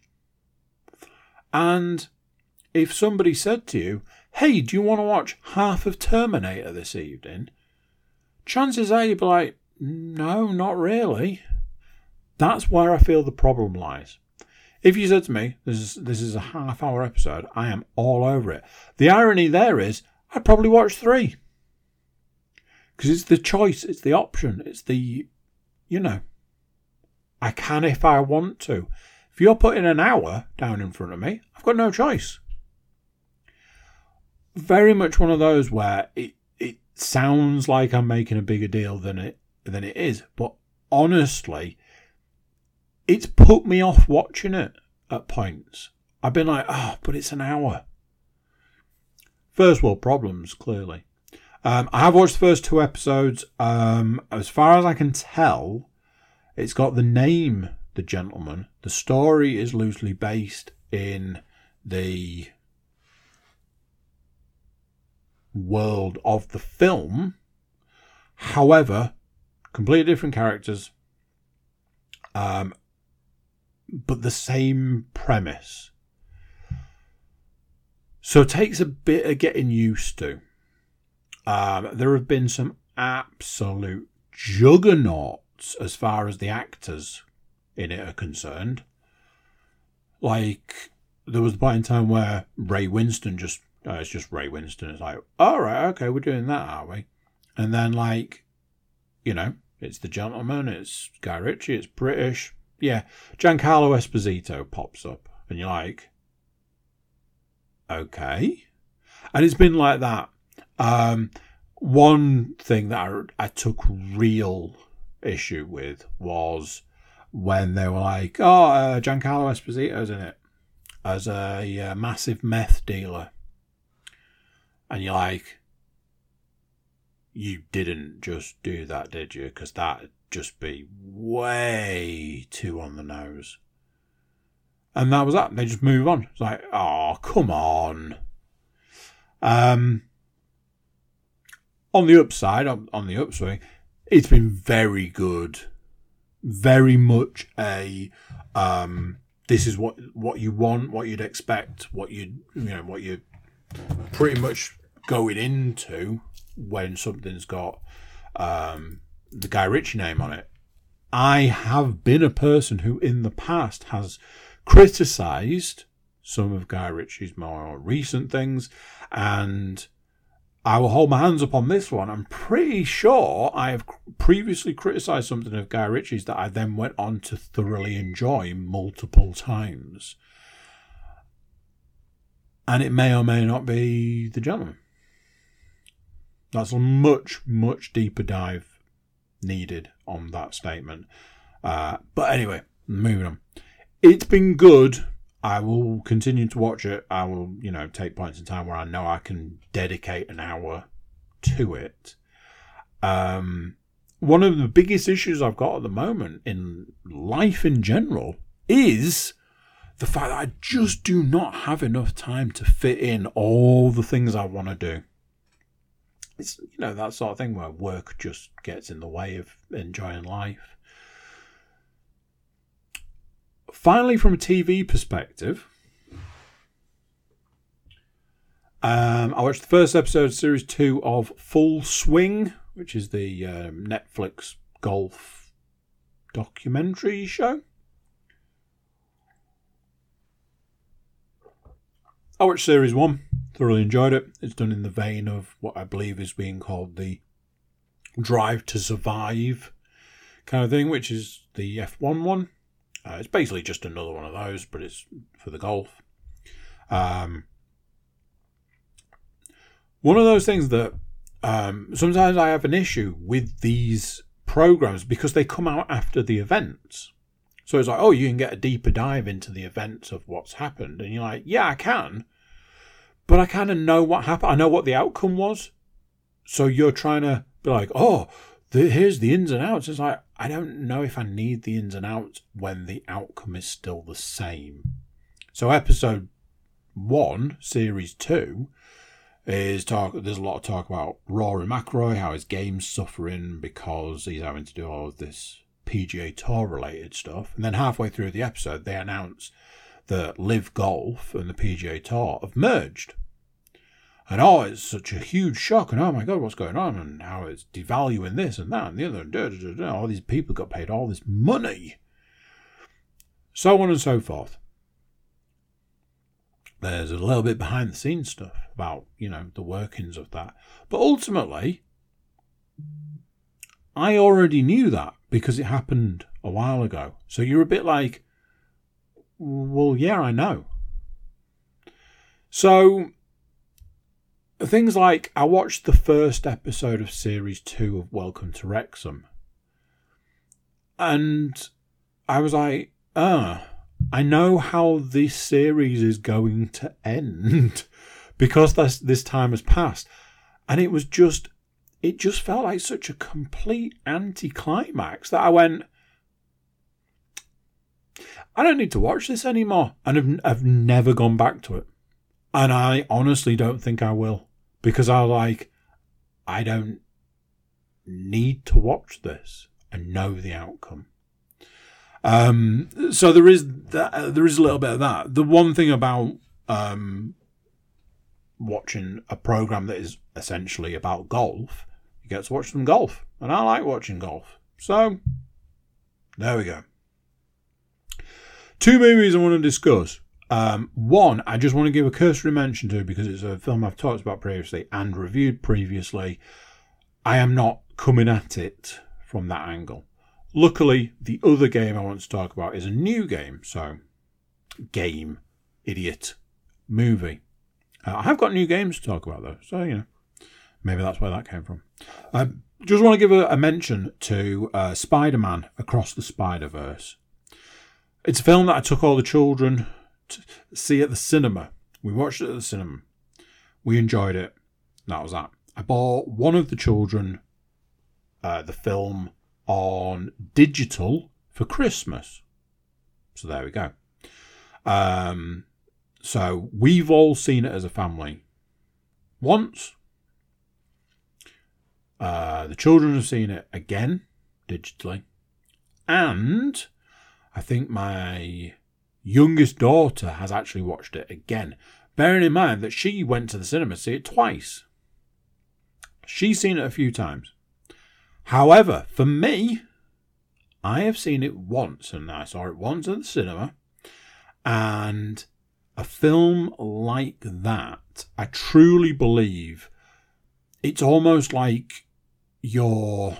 And if somebody said to you, hey, do you want to watch half of Terminator this evening? Chances are you'd be like, no, not really. That's where I feel the problem lies. If you said to me, this is, this is a half hour episode, I am all over it. The irony there is, I'd probably watch three. Because it's the choice, it's the option, it's the, you know, I can if I want to. If you're putting an hour down in front of me, I've got no choice. Very much one of those where it, it sounds like I'm making a bigger deal than it than it is. But honestly, it's put me off watching it at points. I've been like, oh, but it's an hour. First world problems, clearly. Um, I have watched the first two episodes. Um, as far as I can tell, it's got the name The Gentleman. The story is loosely based in the world of the film. However, completely different characters. Um, but the same premise. So it takes a bit of getting used to. Um, there have been some absolute juggernauts as far as the actors in it are concerned. Like, there was a point in time where Ray Winston just, oh, it's just Ray Winston. It's like, all right, okay, we're doing that, are we? And then, like, you know, it's The Gentleman, it's Guy Ritchie, it's British. Yeah, Giancarlo Esposito pops up, and you're like, okay. And it's been like that. Um, one thing that I, I took real issue with was when they were like, oh, uh, Giancarlo Esposito's in it as a uh, massive meth dealer. And you're like, you didn't just do that, did you? Because that'd just be way too on the nose. And that was that. They just move on. It's like, oh, come on. Um, on the upside, on, on the upswing, it's been very good. Very much a, um, this is what what you want, what you'd expect, what you you know, what you're pretty much going into when something's got um, the Guy Ritchie name on it. I have been a person who in the past has criticised some of Guy Ritchie's more recent things, and I will hold my hands up on this one. I'm pretty sure I have previously criticised something of Guy Ritchie's that I then went on to thoroughly enjoy multiple times. And it may or may not be The Gentleman. That's a much, much deeper dive needed on that statement. Uh, but anyway, moving on. It's been good. I will continue to watch it. I will, you know, take points in time where I know I can dedicate an hour to it. Um, one of the biggest issues I've got at the moment in life in general is the fact that I just do not have enough time to fit in all the things I want to do. It's, you know, that sort of thing where work just gets in the way of enjoying life. Finally, from a T V perspective, um, I watched the first episode of Series two of Full Swing, which is the um, Netflix golf documentary show. I watched Series one, thoroughly enjoyed it. It's done in the vein of what I believe is being called the Drive to Survive kind of thing, which is the F one one. Uh, it's basically just another one of those, but it's for the golf. Um, one of those things that um, sometimes I have an issue with these programs because they come out after the events. So it's like, oh, you can get a deeper dive into the events of what's happened. And you're like, yeah, I can. But I kind of know what happened. I know what the outcome was. So you're trying to be like, oh, the, here's the ins and outs. It's like, I don't know if I need the ins and outs when the outcome is still the same. So episode one, series two, is talk. There's a lot of talk about Rory McIlroy, how his game's suffering because he's having to do all of this P G A Tour related stuff. And then halfway through the episode, they announce that Live Golf and the P G A Tour have merged. And oh, it's such a huge shock, and oh my God, what's going on? And how it's devaluing this and that and the other. And da, da, da, da. All these people got paid all this money. So on and so forth. There's a little bit behind the scenes stuff about, you know, the workings of that. But ultimately, I already knew that because it happened a while ago. So you're a bit like, well, yeah, I know. So things like, I watched the first episode of Series two of Welcome to Wrexham. And I was like, ah, I know how this series is going to end because this, this time has passed. And it was just, it just felt like such a complete anticlimax that I went, I don't need to watch this anymore. And I've, I've never gone back to it. And I honestly don't think I will. Because I was like, I don't need to watch this and know the outcome. Um, so there is that, there is a little bit of that. The one thing about um, watching a program that is essentially about golf, you get to watch some golf, and I like watching golf. So there we go. Two movies I want to discuss. Um, one, I just want to give a cursory mention to because it's a film I've talked about previously and reviewed previously. I am not coming at it from that angle. Luckily, the other game I want to talk about is a new game. So, game, idiot, movie. Uh, I have got new games to talk about though. So, you know, maybe that's where that came from. I um, just want to give a, a mention to uh, Spider-Man Across the Spider-Verse. It's a film that I took all the children to see at the cinema. We watched it at the cinema. We enjoyed it. That was that. I bought one of the children uh, the film on digital for Christmas. So there we go. Um, so we've all seen it as a family once. Uh, the children have seen it again digitally. And I think my youngest daughter has actually watched it again. Bearing in mind that she went to the cinema to see it twice. She's seen it a few times. However, for me, I have seen it once, and I saw it once at the cinema. And a film like that, I truly believe it's almost like your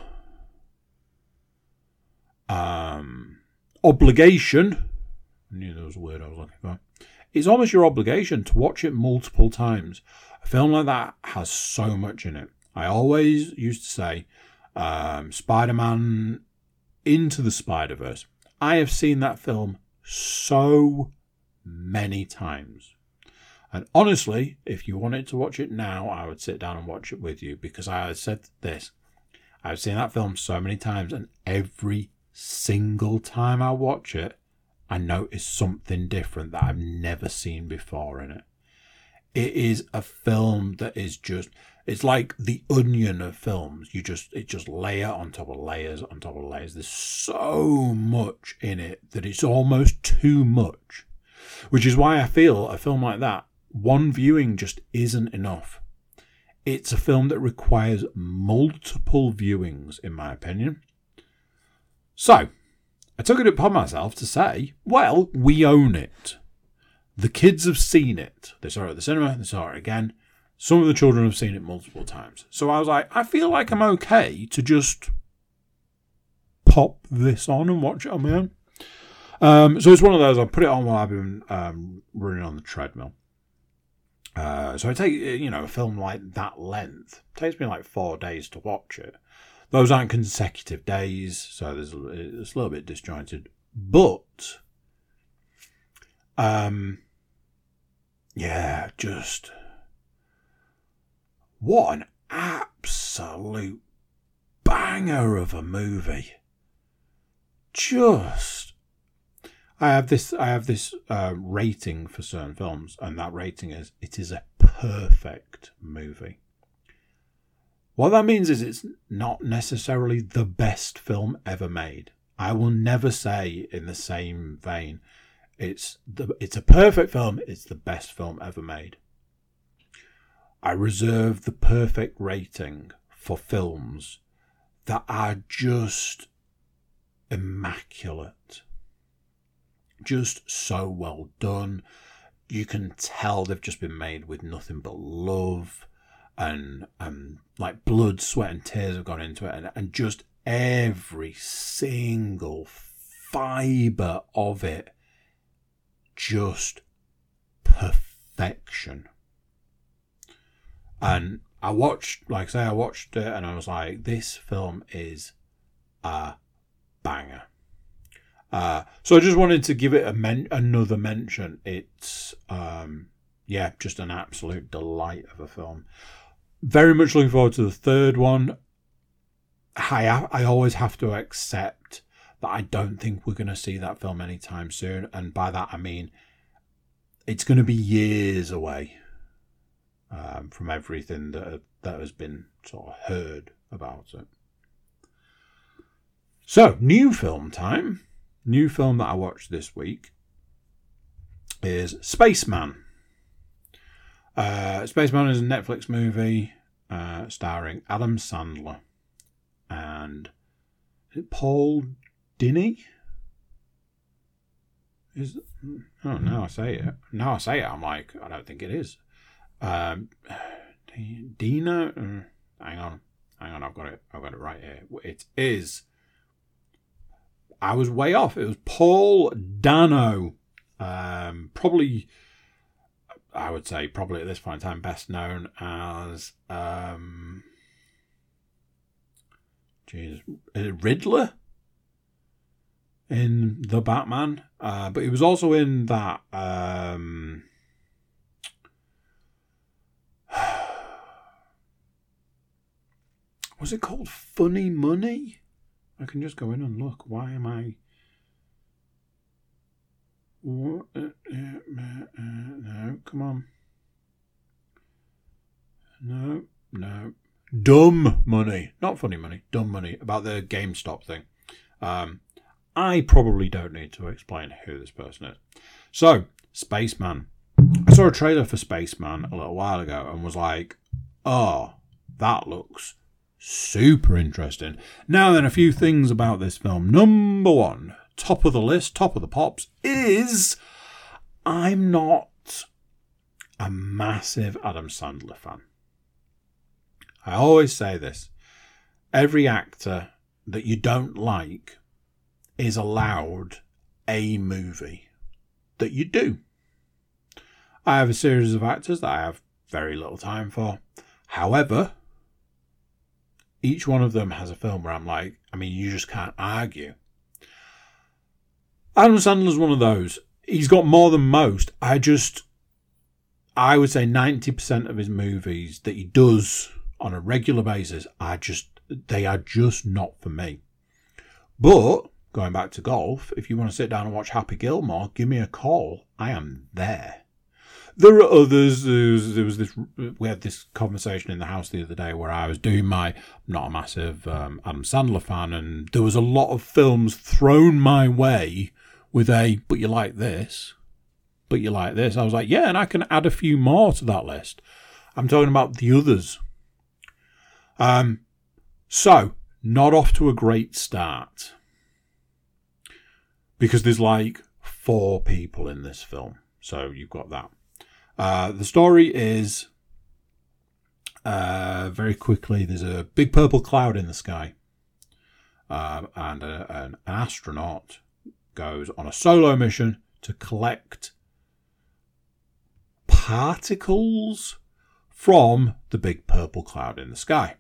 um, obligation. I knew there was a word I was looking for. It's almost your obligation to watch it multiple times. A film like that has so much in it. I always used to say, um, Spider-Man Into the Spider-Verse. I have seen that film so many times. And honestly, if you wanted to watch it now, I would sit down and watch it with you, because I said this. I've seen that film so many times, and every single time I watch it, I notice something different that I've never seen before in it. It is a film that is just, it's like the onion of films. You just, it just layer on top of layers on top of layers. There's so much in it that it's almost too much, which is why I feel a film like that, one viewing just isn't enough. It's a film that requires multiple viewings, in my opinion. So, I took it upon myself to say, well, we own it. The kids have seen it. They saw it at the cinema, they saw it again. Some of the children have seen it multiple times. So I was like, I feel like I'm okay to just pop this on and watch it on my own. Um, so it's one of those, I'll put it on while I've been um, running on the treadmill. Uh, so I take, you know, a film like that length. It takes me like four days to watch it. Those aren't consecutive days, so there's it's a little bit disjointed. But, um, yeah, just what an absolute banger of a movie. Just, I have this, I have this uh, rating for certain films, and that rating is, it is a perfect movie. What that means is it's not necessarily the best film ever made. I will never say in the same vein, it's the it's a perfect film, it's the best film ever made. I reserve the perfect rating for films that are just immaculate. Just so well done. You can tell they've just been made with nothing but love. And um, like blood, sweat and tears have gone into it. And, and just every single fibre of it, just perfection. And I watched, like I say, I watched it and I was like, this film is a banger. Uh, so I just wanted to give it a men- another mention. It's, um, yeah, just an absolute delight of a film. Very much looking forward to the third one. I I always have to accept that I don't think we're going to see that film anytime soon. And by that, I mean, it's going to be years away um, from everything that, that has been sort of heard about it. So, new film time. new film that I watched this week is Spaceman. Uh, Spaceman is a Netflix movie uh, starring Adam Sandler and is it Paul Dini? Is oh now I say it now I say it I'm like I don't think it is. Um, Dina, uh, hang on, hang on, I've got it, I've got it right here. It is. I was way off. It was Paul Dano. Um, probably, I would say, probably at this point in time, best known as, um, geez, Riddler in The Batman. Uh, but he was also in that, um, was it called Funny Money? I can just go in and look. Why am I... What? Uh, uh, uh, no, come on. No, no. Dumb Money. Not Funny Money. Dumb Money. About the GameStop thing. Um, I probably don't need to explain who this person is. So, Spaceman. I saw a trailer for Spaceman a little while ago and was like, oh, that looks super interesting. Now then, a few things about this film. Number one, top of the list, top of the pops, is I'm not a massive Adam Sandler fan. I always say this. Every actor that you don't like is allowed a movie that you do. I have a series of actors that I have very little time for. However, each one of them has a film where I'm like, I mean, you just can't argue. Adam Sandler's one of those. He's got more than most. I just, I would say ninety percent of his movies that he does on a regular basis are just, they are just not for me. But, going back to golf, if you want to sit down and watch Happy Gilmore, give me a call. I am there. There are others. There was, there was this. We had this conversation in the house the other day where I was doing my. I'm not a massive um, Adam Sandler fan, and there was a lot of films thrown my way with a. But you like this, but you like this. I was like, yeah, and I can add a few more to that list. I'm talking about the others. Um, so not off to a great start because there's like four people in this film, so you've got that. Uh, the story is, uh, very quickly, there's a big purple cloud in the sky. Uh, and a, an, an astronaut goes on a solo mission to collect particles from the big purple cloud in the sky.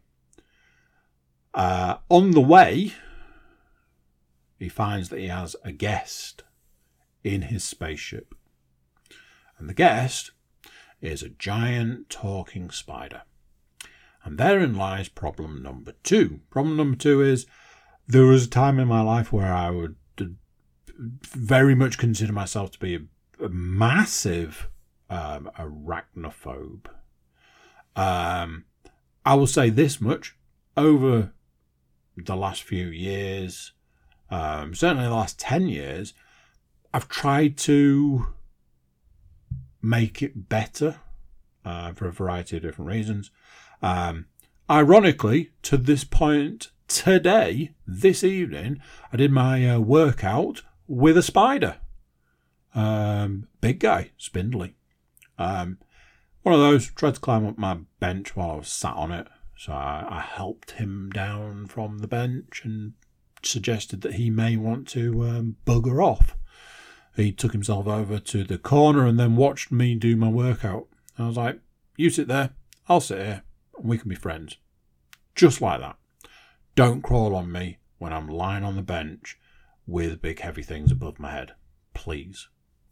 Uh, on the way, he finds that he has a guest in his spaceship. And the guest is a giant talking spider. And therein lies problem number two. Problem number two is there was a time in my life where I would very much consider myself to be a, a massive um, arachnophobe. Um, I will say this much. Over the last few years, um, certainly the last ten years, I've tried to make it better uh, for a variety of different reasons. Um, ironically, to this point today, this evening, I did my uh, workout with a spider. Um, big guy, spindly. Um, one of those, tried to climb up my bench while I was sat on it. So I, I helped him down from the bench and suggested that he may want to um, bugger off. He took himself over to the corner and then watched me do my workout. I was like, you sit there, I'll sit here, and we can be friends. Just like that. Don't crawl on me when I'm lying on the bench with big heavy things above my head. Please.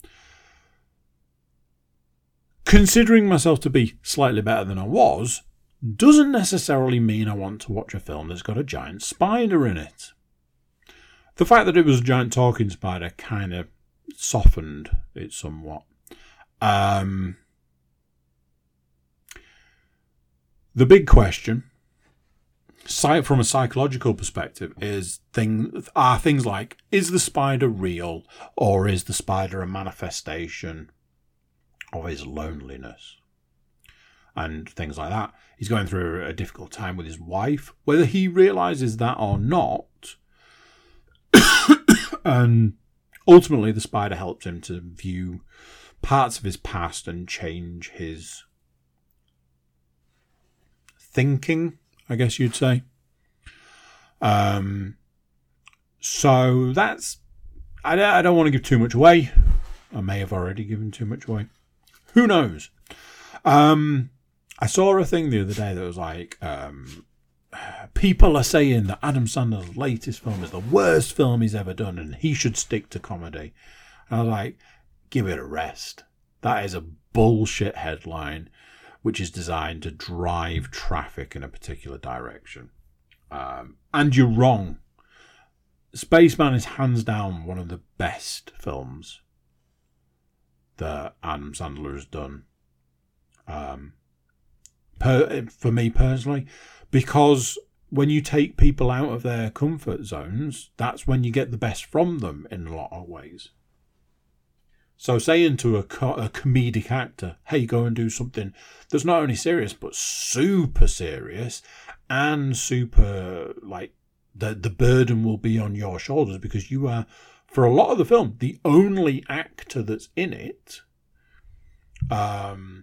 Considering myself to be slightly better than I was, doesn't necessarily mean I want to watch a film that's got a giant spider in it. The fact that it was a giant talking spider kind of softened it somewhat. Um, the big question, from a psychological perspective, is thing are things like, is the spider real, or is the spider a manifestation of his loneliness? And things like that. He's going through a difficult time with his wife. Whether he realises that or not, and ultimately the spider helps him to view parts of his past and change his thinking, I guess you'd say. Um, so that's... I don't, I don't want to give too much away. I may have already given too much away. Who knows? Um... I saw a thing the other day that was like, um, people are saying that Adam Sandler's latest film is the worst film he's ever done and he should stick to comedy. And I was like, give it a rest. That is a bullshit headline which is designed to drive traffic in a particular direction. Um, and you're wrong. Spaceman is hands down one of the best films that Adam Sandler has done. Um... Per, for me personally, because when you take people out of their comfort zones, that's when you get the best from them in a lot of ways. So saying to a, co- a comedic actor, hey, go and do something that's not only serious, but super serious and super, like, the, the burden will be on your shoulders because you are, for a lot of the film, the only actor that's in it. Um...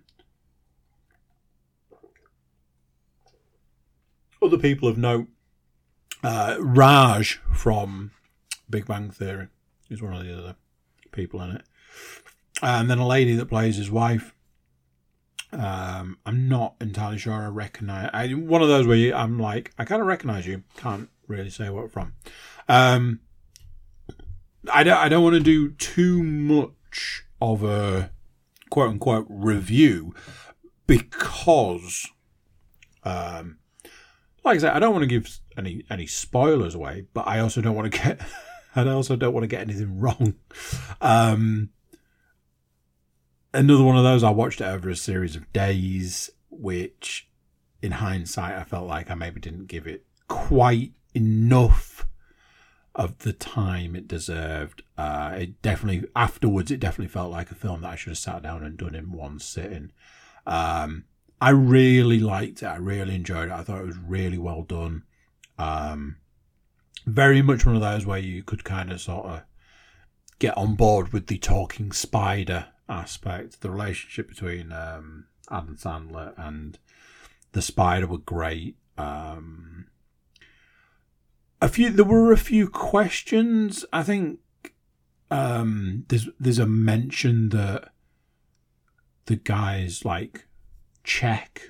Other people of note, uh, Raj from Big Bang Theory is one of the other people in it. And then a lady that plays his wife. Um, I'm not entirely sure I recognise. I, one of those where you, I'm like, I kind of recognise you. Can't really say what from. Um, I don't, I don't want to do too much of a quote unquote review because... Um, Like I said, I don't want to give any any spoilers away, but I also don't want to get, I also don't want to get anything wrong. Um, another one of those, I watched it over a series of days, which, in hindsight, I felt like I maybe didn't give it quite enough of the time it deserved. Uh, it definitely afterwards, it definitely felt like a film that I should have sat down and done in one sitting. Um, I really liked it. I really enjoyed it. I thought it was really well done. Um, very much one of those where you could kind of sort of get on board with the talking spider aspect. The relationship between um, Adam Sandler and the spider were great. Um, a few, there were a few questions. I think um, there's there's a mention that the guy's like Czech.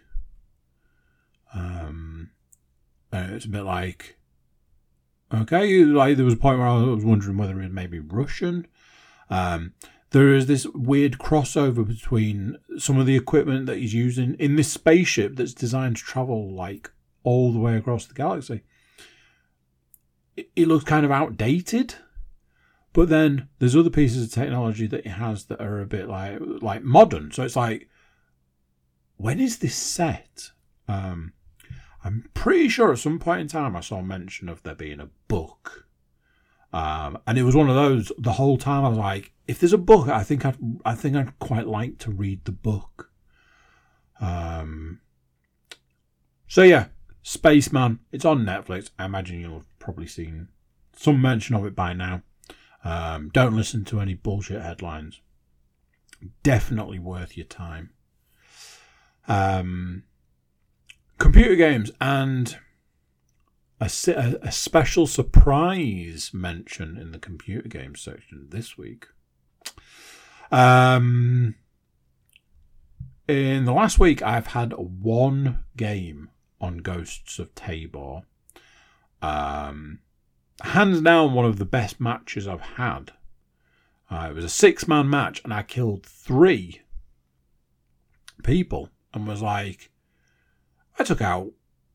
Um, and it's a bit like, okay, like there was a point where I was wondering whether it was maybe Russian. Um, there is this weird crossover between some of the equipment that he's using in this spaceship that's designed to travel like all the way across the galaxy. It, it looks kind of outdated, but then there's other pieces of technology that it has that are a bit like like modern. So it's like, when is this set? Um, I'm pretty sure at some point in time I saw mention of there being a book. Um, and it was one of those, the whole time I was like, if there's a book, I think I'd, I think I'd quite like to read the book. Um, so yeah, Spaceman, it's on Netflix. I imagine you'll have probably seen some mention of it by now. Um, don't listen to any bullshit headlines. Definitely worth your time. Um, computer games and a, a special surprise mention in the computer games section this week. Um, in the last week, I've had one game on Ghosts of Tabor. Um, hands down, one of the best matches I've had. Uh, it was a six-man match, and I killed three people, and was like, I took out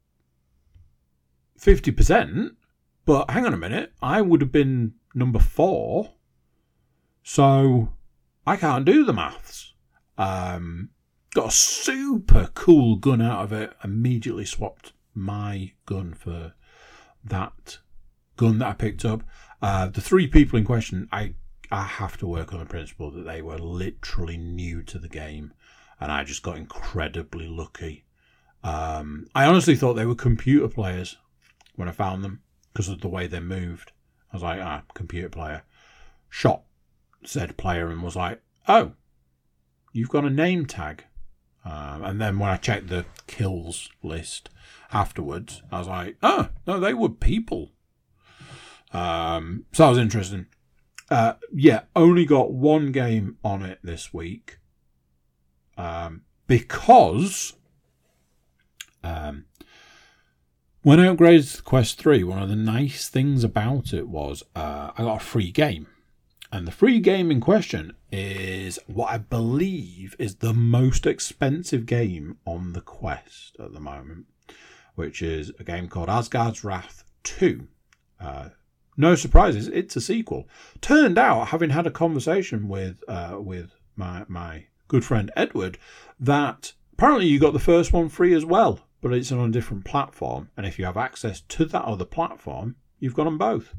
fifty percent, but hang on a minute, I would have been number four, so I can't do the maths. Um, got a super cool gun out of it, immediately swapped my gun for that gun that I picked up. Uh, the three people in question, I, I have to work on the principle that they were literally new to the game, and I just got incredibly lucky. Um, I honestly thought they were computer players when I found them because of the way they moved. I was like, ah, computer player. Shot said player and was like, oh, you've got a name tag. Um, and then when I checked the kills list afterwards, I was like, oh, no, they were people. Um, so that was interesting. Uh, yeah, only got one game on it this week. Um, because um, when I upgraded to Quest three, one of the nice things about it was uh, I got a free game. And the free game in question is what I believe is the most expensive game on the Quest at the moment, which is a game called Asgard's Wrath two. Uh, no surprises, it's a sequel. Turned out, having had a conversation with uh, with my my good friend Edward, that apparently you got the first one free as well, but it's on a different platform. And if you have access to that other platform, you've got them both.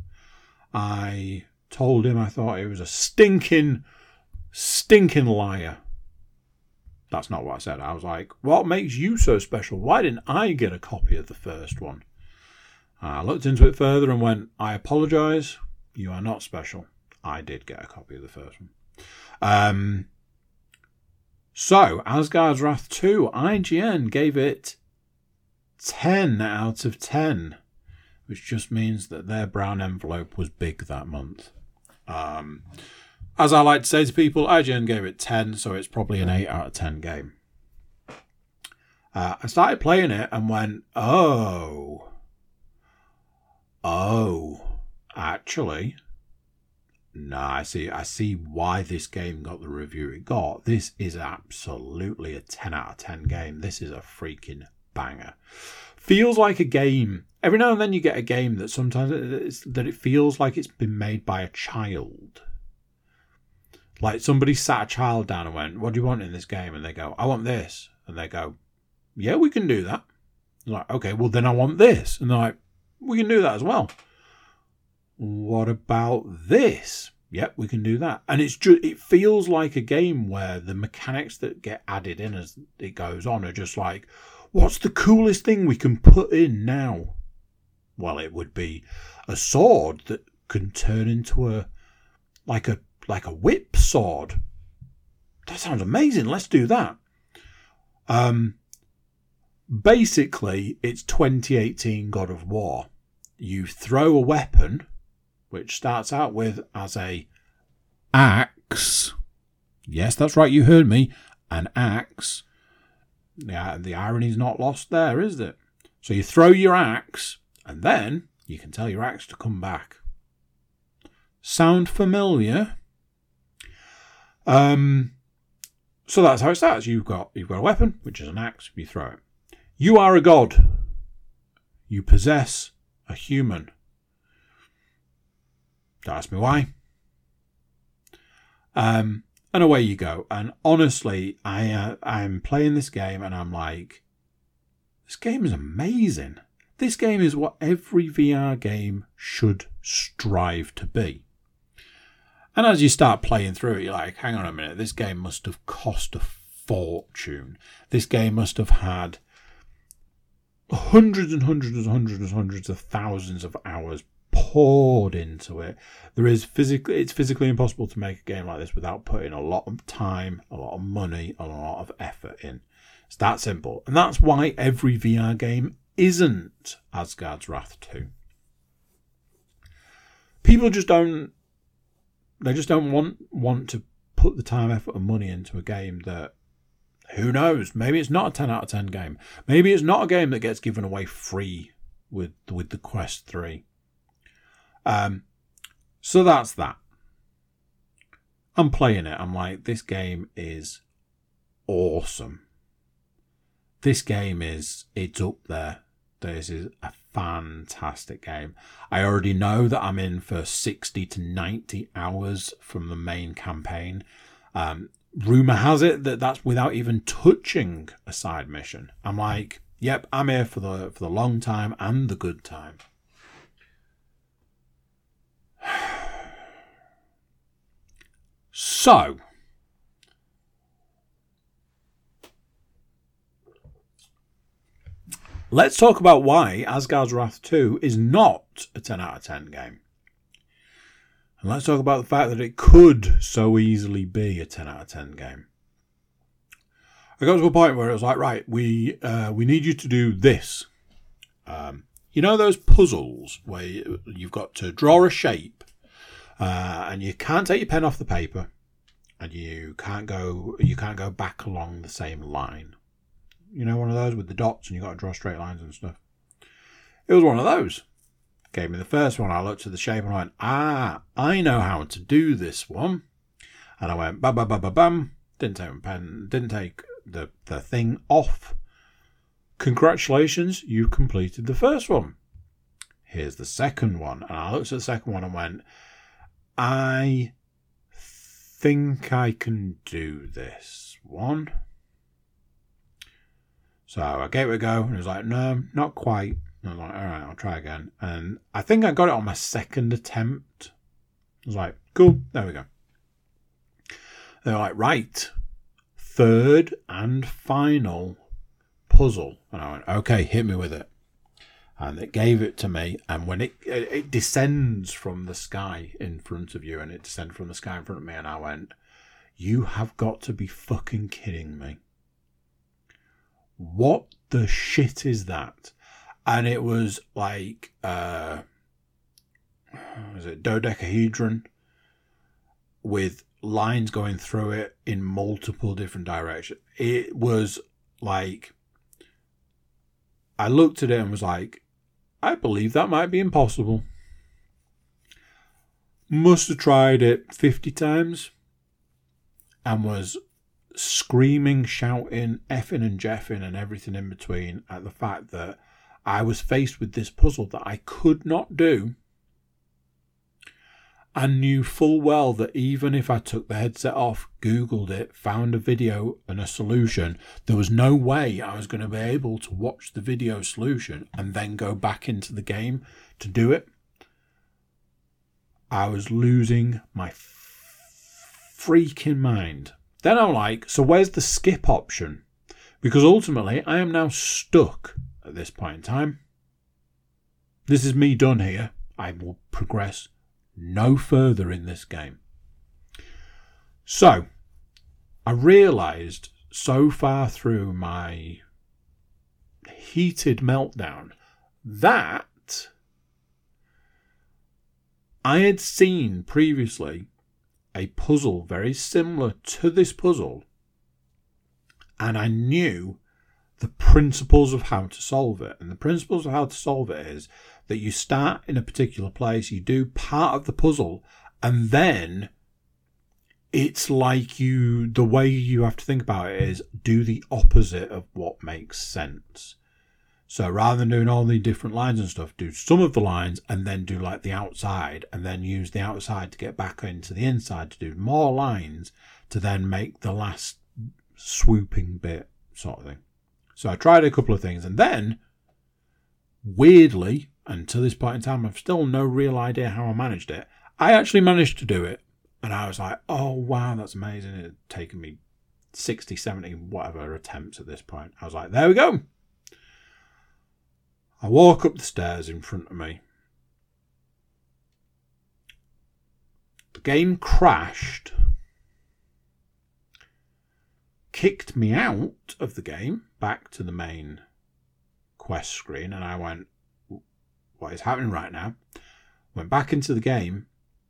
I told him I thought he was a stinking, stinking liar. That's not what I said. I was like, what makes you so special? Why didn't I get a copy of the first one? I looked into it further and went, I apologise. You are not special. I did get a copy of the first one. Um, so, Asgard's Wrath two, I G N gave it ten out of ten, which just means that their brown envelope was big that month. Um, as I like to say to people, I G N gave it ten, so it's probably an eight out of ten game. Uh, I started playing it and went, oh... Oh, actually, no, I see. I see why this game got the review it got. This is absolutely a ten out of ten game. This is a freaking banger. Feels like a game. Every now and then you get a game that sometimes it's, that it feels like it's been made by a child. Like somebody sat a child down and went, "What do you want in this game?" And they go, "I want this." And they go, "Yeah, we can do that." I'm like, okay, well then I want this. And they're like, we can do that as well. What about this? Yep, we can do that. And it's just, it feels like a game where the mechanics that get added in as it goes on are just like, what's the coolest thing we can put in now? Well, it would be a sword that can turn into a like a like a whip sword. That sounds amazing. Let's do that. Um Basically, it's twenty eighteen God of War. You throw a weapon, which starts out with as a axe. Yes, that's right, you heard me. An axe. Yeah, the irony's not lost there, is it? So you throw your axe, and then you can tell your axe to come back. Sound familiar? Um, so that's how it starts. You've got you've got a weapon, which is an axe. You throw it. You are a god. You possess a human. Don't ask me why. Um, and away you go. And honestly, I uh, I'm playing this game, and I'm like, this game is amazing. This game is what every V R game should strive to be. And as you start playing through it, you're like, hang on a minute, this game must have cost a fortune. This game must have had hundreds and hundreds and hundreds and hundreds of thousands of hours poured into it. There is physically, it's physically impossible to make a game like this without putting a lot of time, a lot of money, and a lot of effort in. It's that simple. And that's why every V R game isn't Asgard's Wrath two. People just don't, they just don't want, want to put the time, effort, and money into a game that, who knows? Maybe it's not a ten out of ten game. Maybe it's not a game that gets given away free with with the Quest three. Um, so that's that. I'm playing it. I'm like, this game is awesome. This game is, it's up there. This is a fantastic game. I already know that I'm in for sixty to ninety hours from the main campaign. Um, Rumour has it that that's without even touching a side mission. I'm like, Yep, I'm here for the for the long time and the good time. So, let's talk about why Asgard's Wrath two is not a ten out of ten game. And let's talk about the fact that it could so easily be a ten out of ten game. I got to a point where it was like, right, we uh, we need you to do this. Um, you know those puzzles where you, you've got to draw a shape uh, and you can't take your pen off the paper and you can't go you can't go back along the same line. You know, one of those with the dots and you've got to draw straight lines and stuff. It was one of those. Gave me the first one. I looked at the shape and I went, ah, I know how to do this one. And I went, bam, bam, bam, bam, bam. Didn't take my pen, didn't take the, the thing off. Congratulations, you completed the first one. Here's the second one. And I looked at the second one and went, I think I can do this one. So I gave it a go and it was like, no, not quite. And I was like, all right, I'll try again. And I think I got it on my second attempt. I was like, cool, there we go. They were like, right, third and final puzzle. And I went, okay, hit me with it. And it gave it to me. And when it, it, it descends from the sky in front of you, and it descended from the sky in front of me, and I went, you have got to be fucking kidding me. What the shit is that? And it was like, uh, was it dodecahedron with lines going through it in multiple different directions. It was like, I looked at it and was like, I believe that might be impossible. Must have tried it fifty times and was screaming, shouting, effing and jeffing and everything in between at the fact that I was faced with this puzzle that I could not do, and knew full well that even if I took the headset off, Googled it, found a video and a solution, there was no way I was going to be able to watch the video solution and then go back into the game to do it. I was losing my f- freaking mind. Then I'm like, so where's the skip option? Because ultimately, I am now stuck at this point in time. This is me done here. I will progress no further in this game. So, I realised so far through my heated meltdown that I had seen previously a puzzle very similar to this puzzle, and I knew the principles of how to solve it. And the principles of how to solve it is that you start in a particular place, you do part of the puzzle, and then it's like you, the way you have to think about it is do the opposite of what makes sense. So rather than doing all the different lines and stuff, do some of the lines and then do like the outside, and then use the outside to get back into the inside to do more lines to then make the last swooping bit sort of thing. So I tried a couple of things, and then, weirdly, and to this point in time, I've still no real idea how I managed it. I actually managed to do it, and I was like, oh, wow, that's amazing. It had taken me sixty, seventy, whatever attempts at this point. I was like, there we go. I walk up the stairs in front of me. The game crashed, kicked me out of the game, back to the main quest screen, and I went, what is happening right now? Went back into the game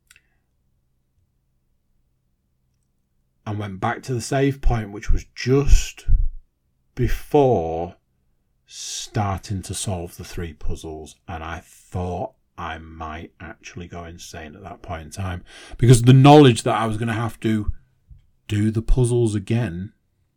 and went back to the save point, which was just before starting to solve the three puzzles, and I thought I might actually go insane at that point in time, because the knowledge that I was going to have to do the puzzles again,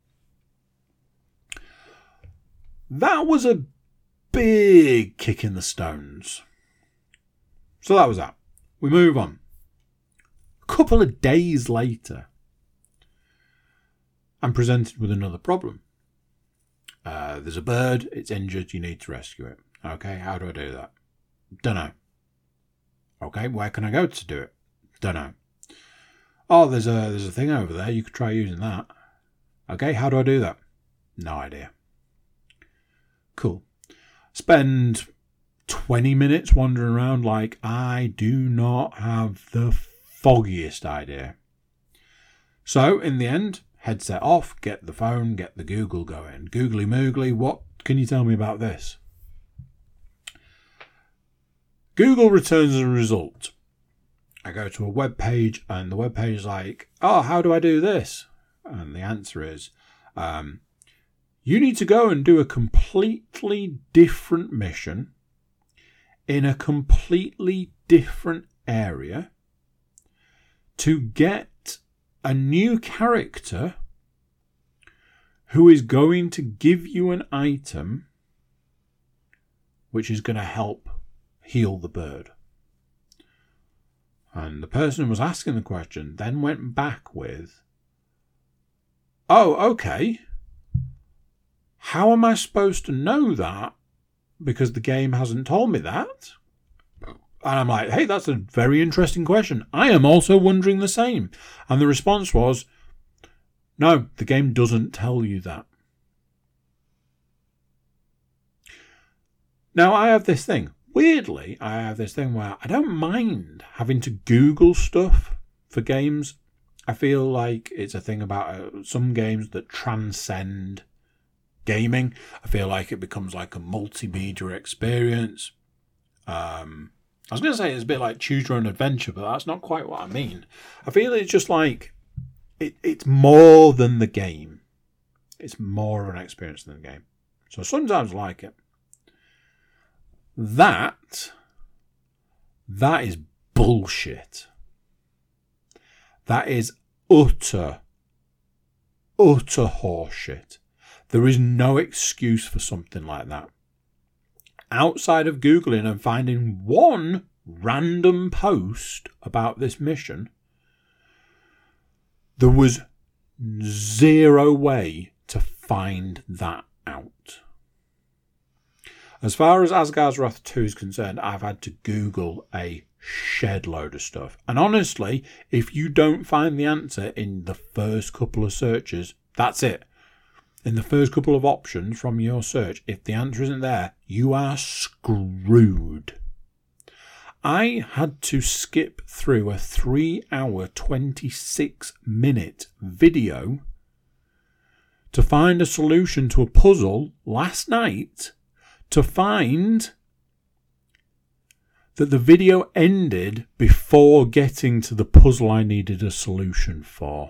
that was a big kick in the stones. So that was that. We move on. A couple of days later, I'm presented with another problem. Uh, there's a bird, it's injured, you need to rescue it. Okay, how do I do that? Don't know. Okay, where can I go to do it? Don't know. Oh, there's a there's a thing over there, you could try using that. Okay, how do I do that? No idea. Cool. Spend twenty minutes wandering around like I do not have the foggiest idea. So, in the end, headset off, get the phone, get the Google going. Googly moogly, what can you tell me about this? Google returns a result. I go to a web page and the web page is like, oh, how do I do this? And the answer is, um, you need to go and do a completely different mission in a completely different area to get a new character who is going to give you an item which is going to help heal the bird. And the person who was asking the question then went back with, oh, okay. How am I supposed to know that? Because the game hasn't told me that. And I'm like, hey, that's a very interesting question. I am also wondering the same. And the response was, no, the game doesn't tell you that. Now, I have this thing. Weirdly, I have this thing where I don't mind having to Google stuff for games. I feel like it's a thing about uh, some games that transcend gaming. I feel like it becomes like a multimedia experience. Um, I was going to say it's a bit like choose your own adventure, but that's not quite what I mean. I feel it's just like it, it's more than the game. It's more of an experience than the game. So sometimes I like it. That, that is bullshit. That is utter, utter horseshit. There is no excuse for something like that. Outside of Googling and finding one random post about this mission, there was zero way to find that out. As far as Asgard's Wrath two is concerned, I've had to Google a shed load of stuff. And honestly, if you don't find the answer in the first couple of searches, that's it. In the first couple of options from your search, if the answer isn't there, you are screwed. I had to skip through a three hour, twenty-six minute video to find a solution to a puzzle last night, to find that the video ended before getting to the puzzle I needed a solution for.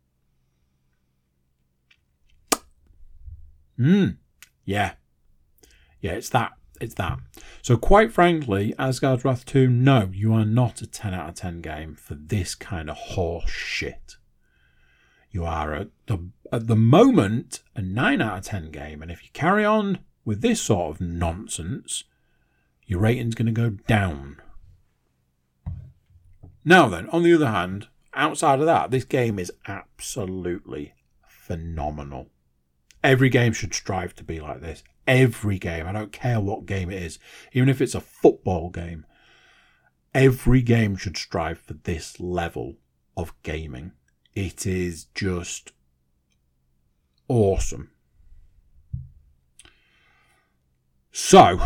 Hmm. Yeah. Yeah, it's that. It's that. So quite frankly, Asgard's Wrath two, no, you are not a ten out of ten game for this kind of horse shit. You are, at the, at the moment, a nine out of ten game. And if you carry on with this sort of nonsense, your rating's going to go down. Now then, on the other hand, outside of that, this game is absolutely phenomenal. Every game should strive to be like this. Every game. I don't care what game it is. Even if it's a football game. Every game should strive for this level of gaming. It is just awesome. So,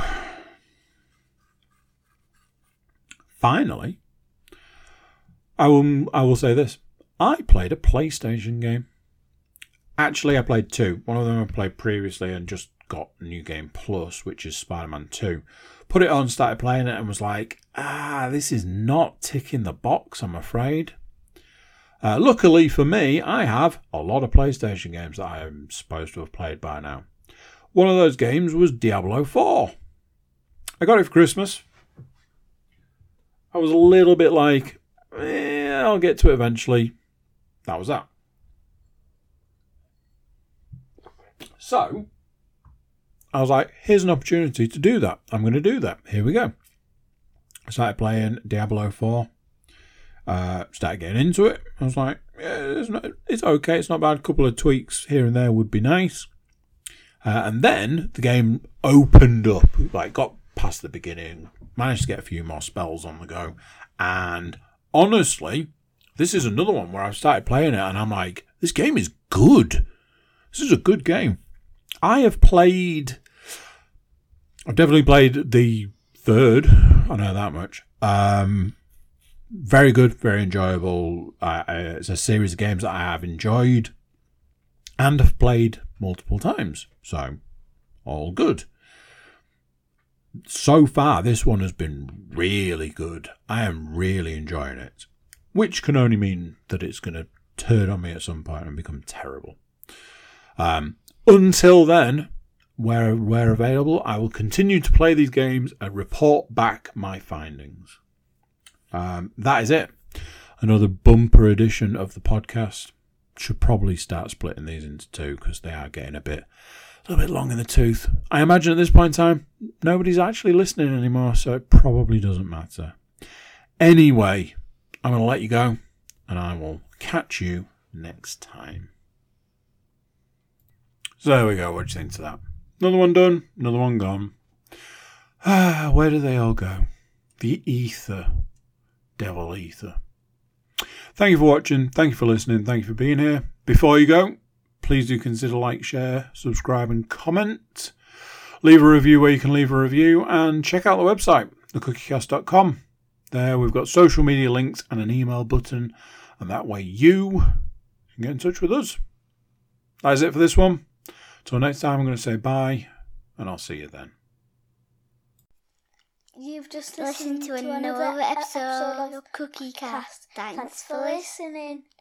finally, I will, I will say this. I played a PlayStation game. Actually, I played two. One of them I played previously and just got New Game Plus, which is Spider-Man two. Put it on, started playing it, and was like, ah, this is not ticking the box, I'm afraid. Uh, luckily for me, I have a lot of PlayStation games that I am supposed to have played by now. One of those games was Diablo four. I got it for Christmas. I was a little bit like, eh, I'll get to it eventually. That was that. So, I was like, here's an opportunity to do that. I'm going to do that. Here we go. I started playing Diablo four. Uh, started getting into it. I was like, yeah, it's, not, it's okay. It's not bad. A couple of tweaks here and there would be nice. Uh, and then the game opened up, like got past the beginning, managed to get a few more spells on the go. And honestly, this is another one where I've started playing it and I'm like, this game is good. This is a good game. I have played, I've definitely played the third, I know that much. Um, very good, very enjoyable. Uh, it's a series of games that I have enjoyed and have played multiple times. So, all good. So far, this one has been really good. I am really enjoying it, which can only mean that it's going to turn on me at some point and become terrible. Um, until then, where where available, I will continue to play these games and report back my findings. Um, that is it. Another bumper edition of the podcast. Should probably start splitting these into two because they are getting a bit, a little bit long in the tooth. I imagine at this point in time, nobody's actually listening anymore, so it probably doesn't matter. Anyway, I'm going to let you go, and I will catch you next time. So there we go. What do you think to that? Another one done, another one gone. Ah, where do they all go? The ether. Devil ether. Thank you for watching. Thank you for listening. Thank you for being here. Before you go, please do consider like, share, subscribe and comment. Leave a review where you can leave a review. And check out the website, the cookie cast dot com. There we've got social media links and an email button. And that way you can get in touch with us. That's it for this one. Till next time, I'm going to say bye, and I'll see you then. You've just listened, listened to, to another episode of Cookie Cast. Thanks, Thanks for listening.